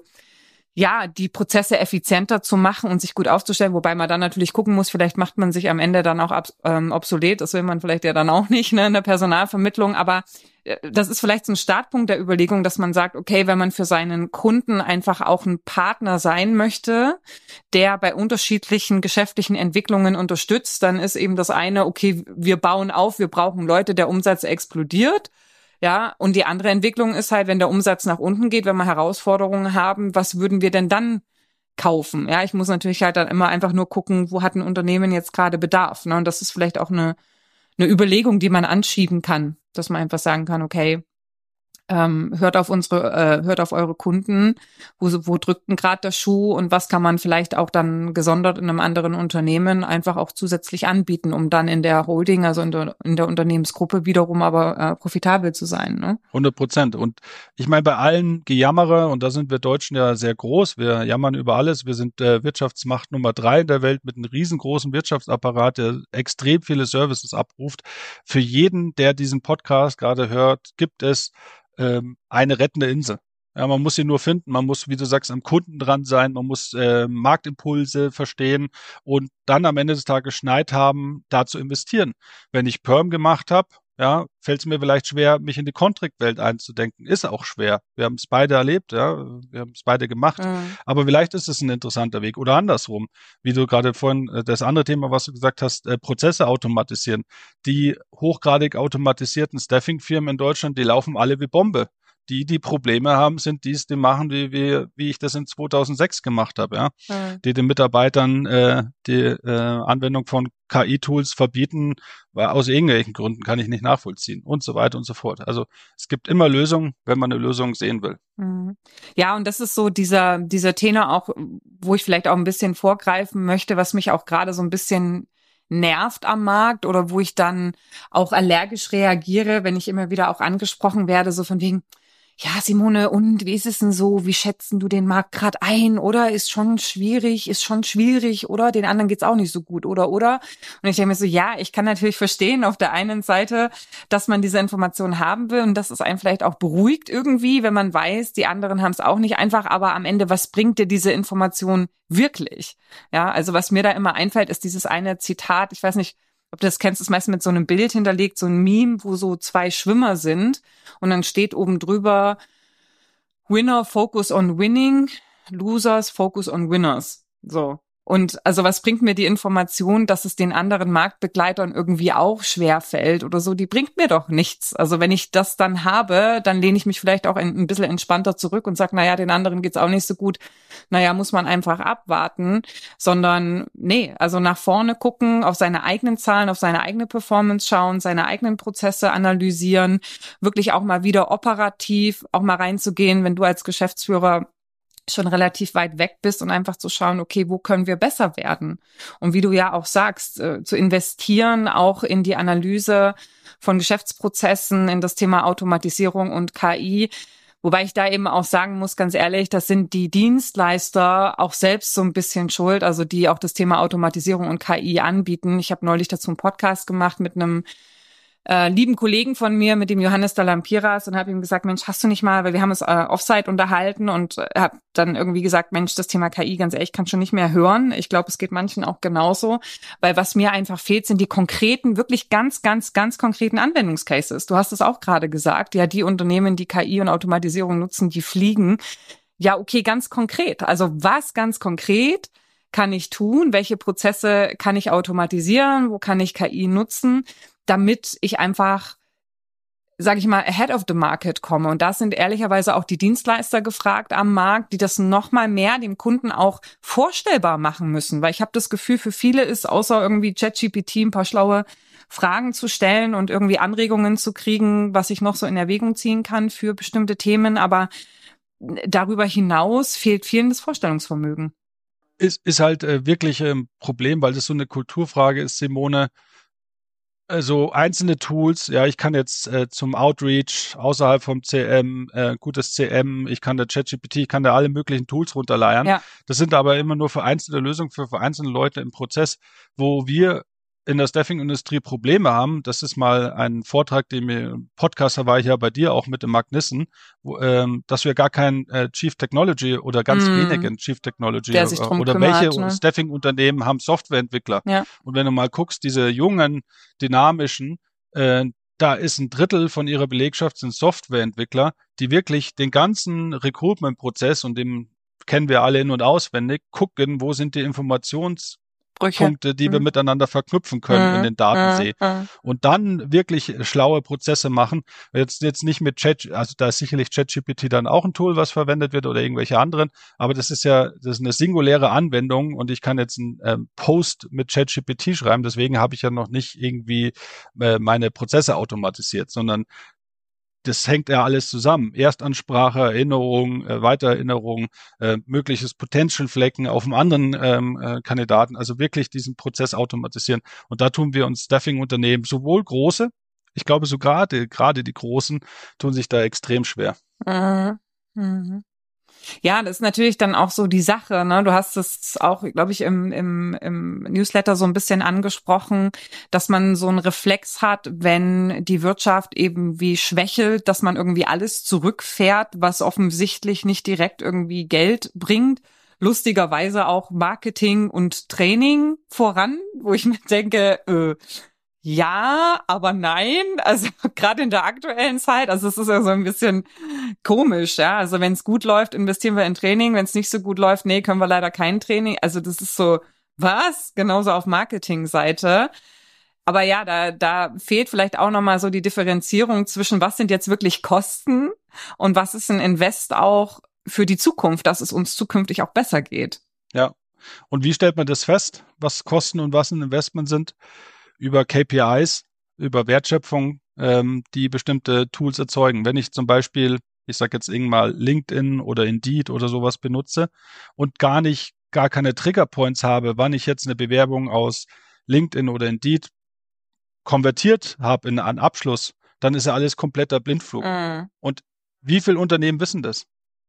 ja, die Prozesse effizienter zu machen und sich gut aufzustellen, wobei man dann natürlich gucken muss, vielleicht macht man sich am Ende dann auch ab, ähm, obsolet, das will man vielleicht ja dann auch nicht, ne, in der Personalvermittlung, aber äh, das ist vielleicht so ein Startpunkt der Überlegung, dass man sagt, okay, wenn man für seinen Kunden einfach auch ein Partner sein möchte, der bei unterschiedlichen geschäftlichen Entwicklungen unterstützt, dann ist eben das eine, okay, wir bauen auf, wir brauchen Leute, der Umsatz explodiert. Ja, und die andere Entwicklung ist halt, wenn der Umsatz nach unten geht, wenn wir Herausforderungen haben, was würden wir denn dann kaufen? Ja, ich muss natürlich halt dann immer einfach nur gucken, wo hat ein Unternehmen jetzt gerade Bedarf, ne? Und das ist vielleicht auch eine, eine Überlegung, die man anschieben kann, dass man einfach sagen kann, okay, Ähm, hört auf unsere, äh, hört auf eure Kunden, wo, wo drückt denn gerade der Schuh und was kann man vielleicht auch dann gesondert in einem anderen Unternehmen einfach auch zusätzlich anbieten, um dann in der Holding, also in der, in der Unternehmensgruppe wiederum aber äh, profitabel zu sein. Ne? hundert Prozent. Und ich meine, bei allen Gejammere, und da sind wir Deutschen ja sehr groß, wir jammern über alles, wir sind äh, Wirtschaftsmacht Nummer drei in der Welt mit einem riesengroßen Wirtschaftsapparat, der extrem viele Services abruft. Für jeden, der diesen Podcast gerade hört, gibt es ähm, eine rettende Insel. Ja, man muss sie nur finden, man muss, wie du sagst, am Kunden dran sein, man muss äh, Marktimpulse verstehen und dann am Ende des Tages Schneid haben, da zu investieren. Wenn ich Perm gemacht habe, ja, fällt es mir vielleicht schwer, mich in die Contract-Welt einzudenken. Ist auch schwer. Wir haben es beide erlebt, ja, wir haben es beide gemacht. Mhm. Aber vielleicht ist es ein interessanter Weg. Oder andersrum, wie du gerade vorhin, äh, das andere Thema, was du gesagt hast, äh, Prozesse automatisieren. Die hochgradig automatisierten Staffing-Firmen in Deutschland, die laufen alle wie Bombe. Die, die Probleme haben, sind die, die machen, wie, wie, wie ich das in zweitausendsechs gemacht habe, ja. Mhm. Die den Mitarbeitern äh, die äh, Anwendung von K I-Tools verbieten, weil aus irgendwelchen Gründen kann ich nicht nachvollziehen und so weiter und so fort. Also es gibt immer Lösungen, wenn man eine Lösung sehen will. Mhm. Ja, und das ist so dieser, dieser Tenor auch, wo ich vielleicht auch ein bisschen vorgreifen möchte, was mich auch gerade so ein bisschen nervt am Markt oder wo ich dann auch allergisch reagiere, wenn ich immer wieder auch angesprochen werde, so von wegen, ja, Simone, und wie ist es denn so? Wie schätzen du den Markt gerade ein? Oder ist schon schwierig, ist schon schwierig, oder? Den anderen geht's auch nicht so gut, oder, oder? Und ich denke mir so, ja, ich kann natürlich verstehen auf der einen Seite, dass man diese Information haben will und dass es einen vielleicht auch beruhigt irgendwie, wenn man weiß, die anderen haben es auch nicht einfach, aber am Ende, was bringt dir diese Information wirklich? Ja, also was mir da immer einfällt, ist dieses eine Zitat, ich weiß nicht, ob du das kennst, ist meistens mit so einem Bild hinterlegt, so ein Meme, wo so zwei Schwimmer sind und dann steht oben drüber Winner focus on winning, Losers focus on winners. So. Und also was bringt mir die Information, dass es den anderen Marktbegleitern irgendwie auch schwer fällt oder so? Die bringt mir doch nichts. Also wenn ich das dann habe, dann lehne ich mich vielleicht auch ein, ein bisschen entspannter zurück und sage, naja, den anderen geht's auch nicht so gut. Naja, muss man einfach abwarten. Sondern nee, also nach vorne gucken, auf seine eigenen Zahlen, auf seine eigene Performance schauen, seine eigenen Prozesse analysieren, wirklich auch mal wieder operativ auch mal reinzugehen, wenn du als Geschäftsführer schon relativ weit weg bist und einfach zu schauen, okay, wo können wir besser werden? Und wie du ja auch sagst, äh, zu investieren auch in die Analyse von Geschäftsprozessen, in das Thema Automatisierung und K I. Wobei ich da eben auch sagen muss, ganz ehrlich, das sind die Dienstleister auch selbst so ein bisschen schuld, also die auch das Thema Automatisierung und K I anbieten. Ich habe neulich dazu einen Podcast gemacht mit einem Äh, lieben Kollegen von mir, mit dem Johannes Dalampiras, und habe ihm gesagt, Mensch, hast du nicht mal, weil wir haben uns äh, Offsite unterhalten und äh, habe dann irgendwie gesagt, Mensch, das Thema K I, ganz ehrlich, kann schon nicht mehr hören. Ich glaube, es geht manchen auch genauso, weil was mir einfach fehlt, sind die konkreten, wirklich ganz, ganz, ganz konkreten Anwendungscases. Du hast es auch gerade gesagt, ja, die Unternehmen, die K I und Automatisierung nutzen, die fliegen. Ja, okay, ganz konkret. Also was ganz konkret kann ich tun? Welche Prozesse kann ich automatisieren? Wo kann ich K I nutzen? Damit ich einfach, sage ich mal, ahead of the market komme. Und da sind ehrlicherweise auch die Dienstleister gefragt am Markt, die das noch mal mehr dem Kunden auch vorstellbar machen müssen. Weil ich habe das Gefühl, für viele ist außer irgendwie ChatGPT ein paar schlaue Fragen zu stellen und irgendwie Anregungen zu kriegen, was ich noch so in Erwägung ziehen kann für bestimmte Themen. Aber darüber hinaus fehlt vielen das Vorstellungsvermögen. Ist, ist halt äh, wirklich ein Problem, weil das so eine Kulturfrage ist, Simone. Also einzelne Tools, ja, ich kann jetzt äh, zum Outreach außerhalb vom C M, äh, gutes C M, ich kann da ChatGPT, ich kann da alle möglichen Tools runterleiern. Ja. Das sind aber immer nur vereinzelte Lösungen für vereinzelte Leute im Prozess, wo wir in der Staffing-Industrie Probleme haben. Das ist mal ein Vortrag, den mir, Podcaster war ich ja bei dir auch mit dem Mark Nissen, wo, ähm, dass wir gar kein äh, Chief Technology oder ganz mm. wenigen Chief Technology Der sich drum oder kümmert, welche ne? Staffing-Unternehmen haben Softwareentwickler. Ja. Und wenn du mal guckst, diese jungen, dynamischen, äh, da ist ein Drittel von ihrer Belegschaft sind Softwareentwickler, die wirklich den ganzen Recruitment-Prozess, und den kennen wir alle in- und auswendig, gucken, wo sind die Informations Punkte, die wir mhm. miteinander verknüpfen können mhm. in den Datensee. Mhm. Und dann wirklich schlaue Prozesse machen. Jetzt, jetzt nicht mit Chat, also da ist sicherlich ChatGPT dann auch ein Tool, was verwendet wird oder irgendwelche anderen. Aber das ist ja, das ist eine singuläre Anwendung und ich kann jetzt einen ähm, Post mit ChatGPT schreiben. Deswegen habe ich ja noch nicht irgendwie äh, meine Prozesse automatisiert, sondern das hängt ja alles zusammen. Erstansprache, Erinnerung, äh, Weitererinnerung, äh, mögliches Potential-Flecken auf einem anderen ähm, äh, Kandidaten. Also wirklich diesen Prozess automatisieren. Und da tun wir uns Staffing-Unternehmen, sowohl große, ich glaube so gerade, gerade die Großen tun sich da extrem schwer. Mhm. Mhm. Ja, das ist natürlich dann auch so die Sache, ne? Du hast es auch, glaube ich, im, im, im Newsletter so ein bisschen angesprochen, dass man so einen Reflex hat, wenn die Wirtschaft eben wie schwächelt, dass man irgendwie alles zurückfährt, was offensichtlich nicht direkt irgendwie Geld bringt. Lustigerweise auch Marketing und Training voran, wo ich mir denke, äh, ja, aber nein, also gerade in der aktuellen Zeit, also es ist ja so ein bisschen komisch, ja. Also wenn es gut läuft, investieren wir in Training, wenn es nicht so gut läuft, nee, können wir leider kein Training. Also das ist so, was? Genauso auf Marketingseite. Aber ja, da da fehlt vielleicht auch nochmal so die Differenzierung zwischen, was sind jetzt wirklich Kosten und was ist ein Invest auch für die Zukunft, dass es uns zukünftig auch besser geht. Ja. Und wie stellt man das fest, was Kosten und was ein Investment sind? Über K P Is, über Wertschöpfung, ähm, die bestimmte Tools erzeugen. Wenn ich zum Beispiel, ich sage jetzt irgendwann mal LinkedIn oder Indeed oder sowas benutze und gar nicht, gar keine Triggerpoints habe, wann ich jetzt eine Bewerbung aus LinkedIn oder Indeed konvertiert habe in einen Abschluss, dann ist ja alles kompletter Blindflug. Mhm. Und wie viele Unternehmen wissen das?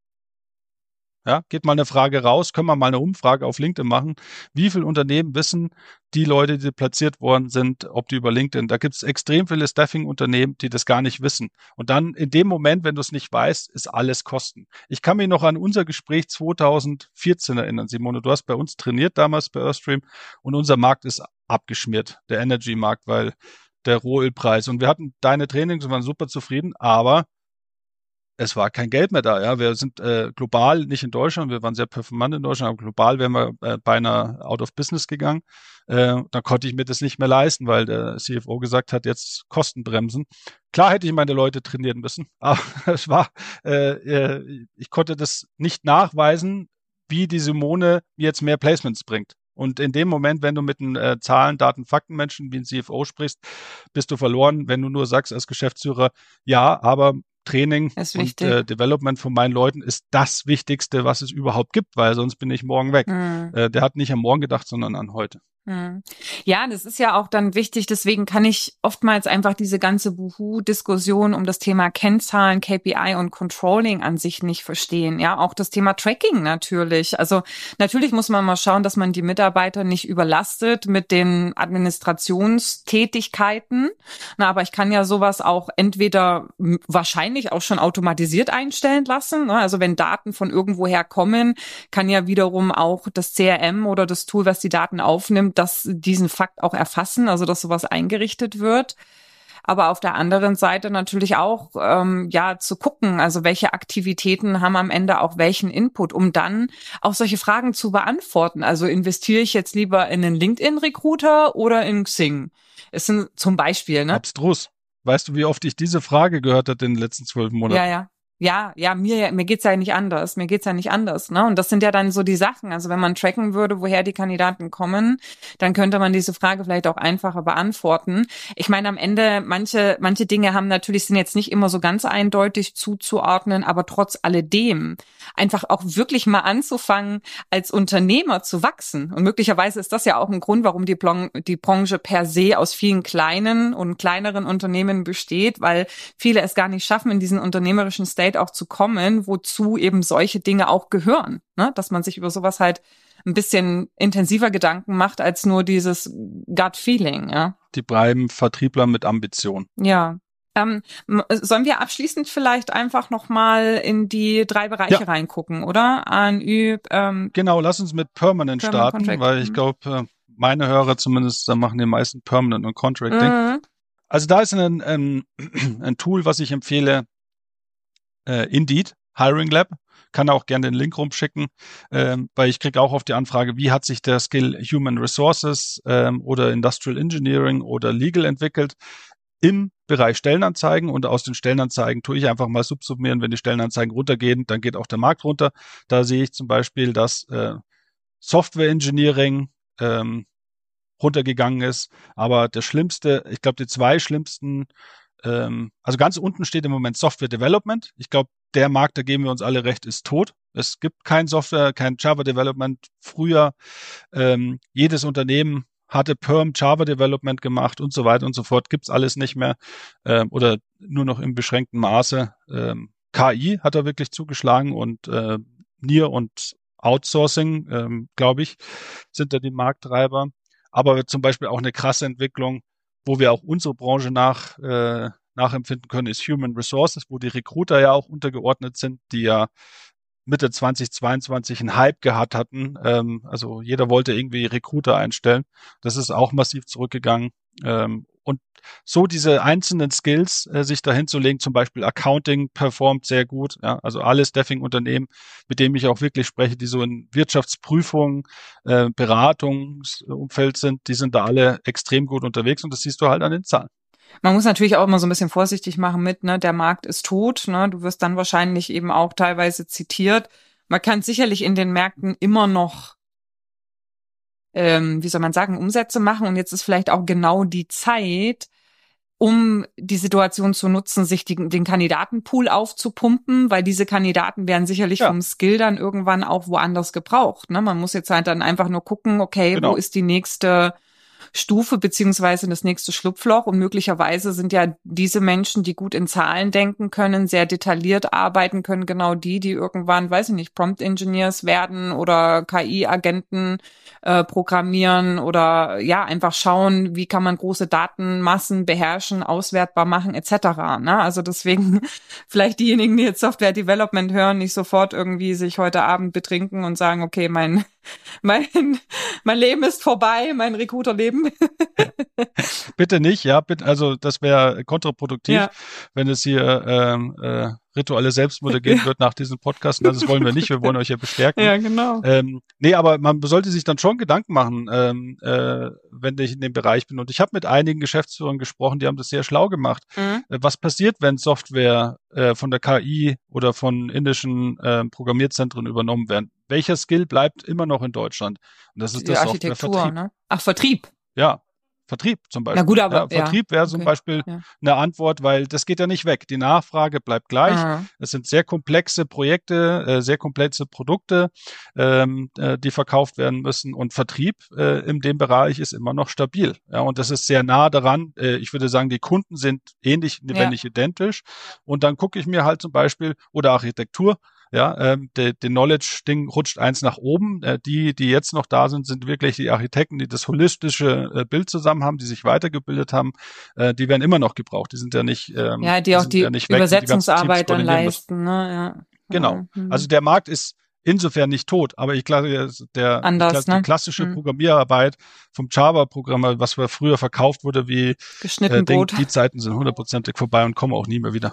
Ja, geht mal eine Frage raus, können wir mal eine Umfrage auf LinkedIn machen. Wie viele Unternehmen wissen, die Leute, die platziert worden sind, ob die über LinkedIn, da gibt es extrem viele Staffing-Unternehmen, die das gar nicht wissen. Und dann in dem Moment, wenn du es nicht weißt, ist alles Kosten. Ich kann mich noch an unser Gespräch zweitausendvierzehn erinnern, Simone. Du hast bei uns trainiert damals bei Earthstream und unser Markt ist abgeschmiert, der Energy-Markt, weil der Rohölpreis. Und wir hatten deine Trainings und waren super zufrieden, aber es war kein Geld mehr da. Ja, wir sind äh, global, nicht in Deutschland, wir waren sehr performant in Deutschland, aber global wären wir äh, beinahe out of business gegangen. Äh, dann konnte ich mir das nicht mehr leisten, weil der C F O gesagt hat, jetzt Kostenbremsen. Klar hätte ich meine Leute trainieren müssen, aber es war, äh, äh, ich konnte das nicht nachweisen, wie die Simone jetzt mehr Placements bringt. Und in dem Moment, wenn du mit einem äh, Zahlen, Daten, Faktenmenschen wie ein C F O sprichst, bist du verloren. Wenn du nur sagst als Geschäftsführer, ja, aber Training Ist und wichtig. äh, Development von meinen Leuten ist das Wichtigste, was es überhaupt gibt, weil sonst bin ich morgen weg. Mhm. Äh, der hat nicht an morgen gedacht, sondern an heute. Hm. Ja, das ist ja auch dann wichtig. Deswegen kann ich oftmals einfach diese ganze Buhu-Diskussion um das Thema Kennzahlen, K P I und Controlling an sich nicht verstehen. Ja, auch das Thema Tracking natürlich. Also natürlich muss man mal schauen, dass man die Mitarbeiter nicht überlastet mit den Administrationstätigkeiten. Na, aber ich kann ja sowas auch entweder wahrscheinlich auch schon automatisiert einstellen lassen. Also wenn Daten von irgendwoher kommen, kann ja wiederum auch das C R M oder das Tool, was die Daten aufnimmt, dass diesen Fakt auch erfassen, also dass sowas eingerichtet wird. Aber auf der anderen Seite natürlich auch ähm, ja zu gucken, also welche Aktivitäten haben am Ende auch welchen Input, um dann auch solche Fragen zu beantworten. Also investiere ich jetzt lieber in einen LinkedIn-Recruiter oder in Xing? Es sind zum Beispiel, ne? Abstrus. Weißt du, wie oft ich diese Frage gehört habe in den letzten zwölf Monaten? Ja, ja. Ja, ja, mir, mir geht's ja nicht anders. Mir geht's ja nicht anders, ne? Und das sind ja dann so die Sachen. Also wenn man tracken würde, woher die Kandidaten kommen, dann könnte man diese Frage vielleicht auch einfacher beantworten. Ich meine, am Ende, manche, manche Dinge haben natürlich, sind jetzt nicht immer so ganz eindeutig zuzuordnen, aber trotz alledem einfach auch wirklich mal anzufangen, als Unternehmer zu wachsen. Und möglicherweise ist das ja auch ein Grund, warum die, Blon- die Branche per se aus vielen kleinen und kleineren Unternehmen besteht, weil viele es gar nicht schaffen, in diesen unternehmerischen State auch zu kommen, wozu eben solche Dinge auch gehören, ne? Dass man sich über sowas halt ein bisschen intensiver Gedanken macht als nur dieses Gut-Feeling, ja. Die bleiben Vertriebler mit Ambition. Ja. Ähm, m- sollen wir abschließend vielleicht einfach nochmal in die drei Bereiche Ja. reingucken, oder? A N Ü, ähm, Genau, lass uns mit Permanent, Permanent starten, Contract. weil ich Mhm. glaube, meine Hörer zumindest, da machen die meisten Permanent und Contracting. Mhm. Also da ist ein, ein, ein Tool, was ich empfehle, äh, Indeed, Hiring Lab. Kann auch gerne den Link rumschicken, ähm, weil ich kriege auch oft die Anfrage, wie hat sich der Skill Human Resources ähm, oder Industrial Engineering oder Legal entwickelt im Bereich Stellenanzeigen, und aus den Stellenanzeigen tue ich einfach mal subsumieren. Wenn die Stellenanzeigen runtergehen, dann geht auch der Markt runter. Da sehe ich zum Beispiel, dass äh, Software Engineering ähm, runtergegangen ist, aber der schlimmste, ich glaube, die zwei schlimmsten ähm, also ganz unten steht im Moment Software Development. Ich glaube, der Markt, da geben wir uns alle recht, ist tot. Es gibt kein Software, kein Java Development. Früher ähm, jedes Unternehmen hatte Perm Java Development gemacht und so weiter und so fort. Gibt's alles nicht mehr ähm, oder nur noch im beschränkten Maße. Ähm, K I hat da wirklich zugeschlagen und äh, N I R und Outsourcing, ähm, glaube ich, sind da die Markttreiber. Aber zum Beispiel auch eine krasse Entwicklung, wo wir auch unsere Branche nach äh, nachempfinden können, ist Human Resources, wo die Recruiter ja auch untergeordnet sind, die ja Mitte zweitausendzweiundzwanzig einen Hype gehabt hatten. Ähm, also jeder wollte irgendwie Recruiter einstellen. Das ist auch massiv zurückgegangen. Ähm, und so diese einzelnen Skills äh, sich dahin zu legen, zum Beispiel Accounting performt sehr gut. Ja, also alle Staffing-Unternehmen, mit denen ich auch wirklich spreche, die so in Wirtschaftsprüfungen, äh, Beratungsumfeld sind, die sind da alle extrem gut unterwegs und das siehst du halt an den Zahlen. Man muss natürlich auch immer so ein bisschen vorsichtig machen mit, ne, der Markt ist tot, ne, du wirst dann wahrscheinlich eben auch teilweise zitiert. Man kann sicherlich in den Märkten immer noch, ähm, wie soll man sagen, Umsätze machen und jetzt ist vielleicht auch genau die Zeit, um die Situation zu nutzen, sich die, den Kandidatenpool aufzupumpen, weil diese Kandidaten werden sicherlich ja. vom Skill dann irgendwann auch woanders gebraucht, ne, man muss jetzt halt dann einfach nur gucken, okay, genau. wo ist die nächste Stufe beziehungsweise das nächste Schlupfloch und möglicherweise sind ja diese Menschen, die gut in Zahlen denken können, sehr detailliert arbeiten können, genau die, die irgendwann, weiß ich nicht, Prompt Engineers werden oder K I-Agenten äh, programmieren oder ja, einfach schauen, wie kann man große Datenmassen beherrschen, auswertbar machen et cetera. Ne? Also deswegen vielleicht diejenigen, die jetzt Software Development hören, nicht sofort irgendwie sich heute Abend betrinken und sagen, okay, mein mein mein Leben ist vorbei, mein Recruiterleben. Bitte nicht, ja, bitte, also das wäre kontraproduktiv, ja. wenn es hier ähm, äh, rituelle Selbstmorde geben ja. wird nach diesem Podcast. Das wollen wir nicht, wir wollen euch ja bestärken. Ja, genau. Ähm, nee, aber man sollte sich dann schon Gedanken machen, ähm, äh, wenn ich in dem Bereich bin. Und ich habe mit einigen Geschäftsführern gesprochen, die haben das sehr schlau gemacht. Mhm. Äh, was passiert, wenn Software äh, von der K I oder von indischen äh, Programmierzentren übernommen werden? Welcher Skill bleibt immer noch in Deutschland? Und das ist die das Softwarevertrieb. Ne? Ach, Vertrieb. Ja. Vertrieb zum Beispiel. Na gut, aber, ja, Vertrieb wäre ja. zum okay. Beispiel ja. eine Antwort, weil das geht ja nicht weg. Die Nachfrage bleibt gleich. Aha. Es sind sehr komplexe Projekte, äh, sehr komplexe Produkte, ähm, äh, die verkauft werden müssen. Und Vertrieb äh, in dem Bereich ist immer noch stabil. Ja, und das ist sehr nah daran. Äh, ich würde sagen, die Kunden sind ähnlich, wenn ja. nicht identisch. Und dann gucke ich mir halt zum Beispiel, oder Architektur, ja, ähm, der, der Knowledge-Ding rutscht eins nach oben. Äh, die, die jetzt noch da sind, sind wirklich die Architekten, die das holistische äh, Bild zusammen haben, die sich weitergebildet haben. Äh, die werden immer noch gebraucht. Die sind ja nicht ähm, ja, die, die auch die, ja die Übersetzungsarbeit dann leisten. Ne? Ja. Genau. Mhm. Also der Markt ist insofern nicht tot, aber ich glaube, der Anders, ich glaube, ne? die klassische mhm. Programmierarbeit vom Java-Programmer, was wir früher verkauft wurde, wie geschnitten äh, Brot. Die, die Zeiten sind hundertprozentig vorbei und kommen auch nie mehr wieder.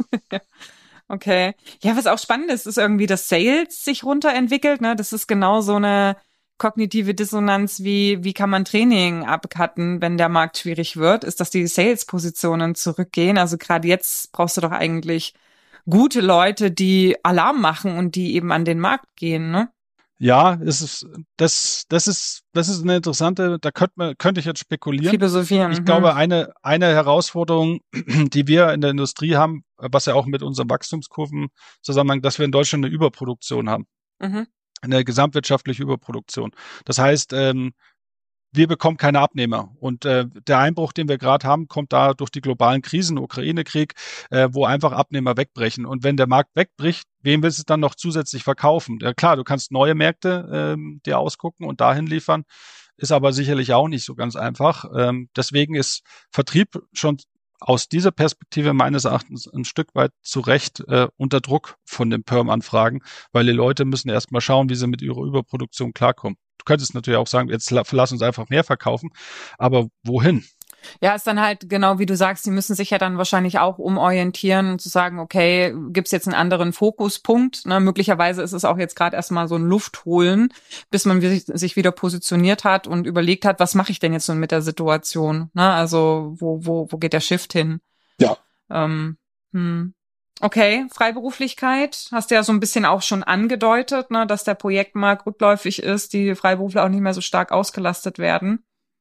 Okay. Ja, was auch spannend ist, ist irgendwie, dass Sales sich runterentwickelt. Ne? Das ist genau so eine kognitive Dissonanz, wie wie kann man Training abcutten, wenn der Markt schwierig wird, ist, dass die Sales-Positionen zurückgehen. Also gerade jetzt brauchst du doch eigentlich gute Leute, die Alarm machen und die eben an den Markt gehen, ne? Ja, es ist, das, das ist, das ist eine interessante, da könnte man, könnte ich jetzt spekulieren. Philosophieren. Ich glaube, eine, eine Herausforderung, die wir in der Industrie haben, was ja auch mit unseren Wachstumskurven zusammenhängt, dass wir in Deutschland eine Überproduktion haben. Mhm. Eine gesamtwirtschaftliche Überproduktion. Das heißt, ähm, wir bekommen keine Abnehmer. Und äh, der Einbruch, den wir gerade haben, kommt da durch die globalen Krisen, Ukraine-Krieg, äh, wo einfach Abnehmer wegbrechen. Und wenn der Markt wegbricht, wem willst du dann noch zusätzlich verkaufen? Ja, klar, du kannst neue Märkte ähm, dir ausgucken und dahin liefern, ist aber sicherlich auch nicht so ganz einfach. Ähm, deswegen ist Vertrieb schon aus dieser Perspektive meines Erachtens ein Stück weit zu Recht äh, unter Druck von den Perm-Anfragen, weil die Leute müssen erst mal schauen, wie sie mit ihrer Überproduktion klarkommen. Du könntest natürlich auch sagen, jetzt lass uns einfach mehr verkaufen, aber wohin? Ja, ist dann halt genau wie du sagst, die müssen sich ja dann wahrscheinlich auch umorientieren und zu sagen, okay, gibt's jetzt einen anderen Fokuspunkt? Ne? Möglicherweise ist es auch jetzt gerade erstmal so ein Luftholen, bis man sich wieder positioniert hat und überlegt hat, was mache ich denn jetzt nun mit der Situation? Ne? Also wo wo wo geht der Shift hin? Ja. Ähm, hm. Okay, Freiberuflichkeit, hast du ja so ein bisschen auch schon angedeutet, ne, dass der Projektmarkt rückläufig ist, die Freiberufler auch nicht mehr so stark ausgelastet werden.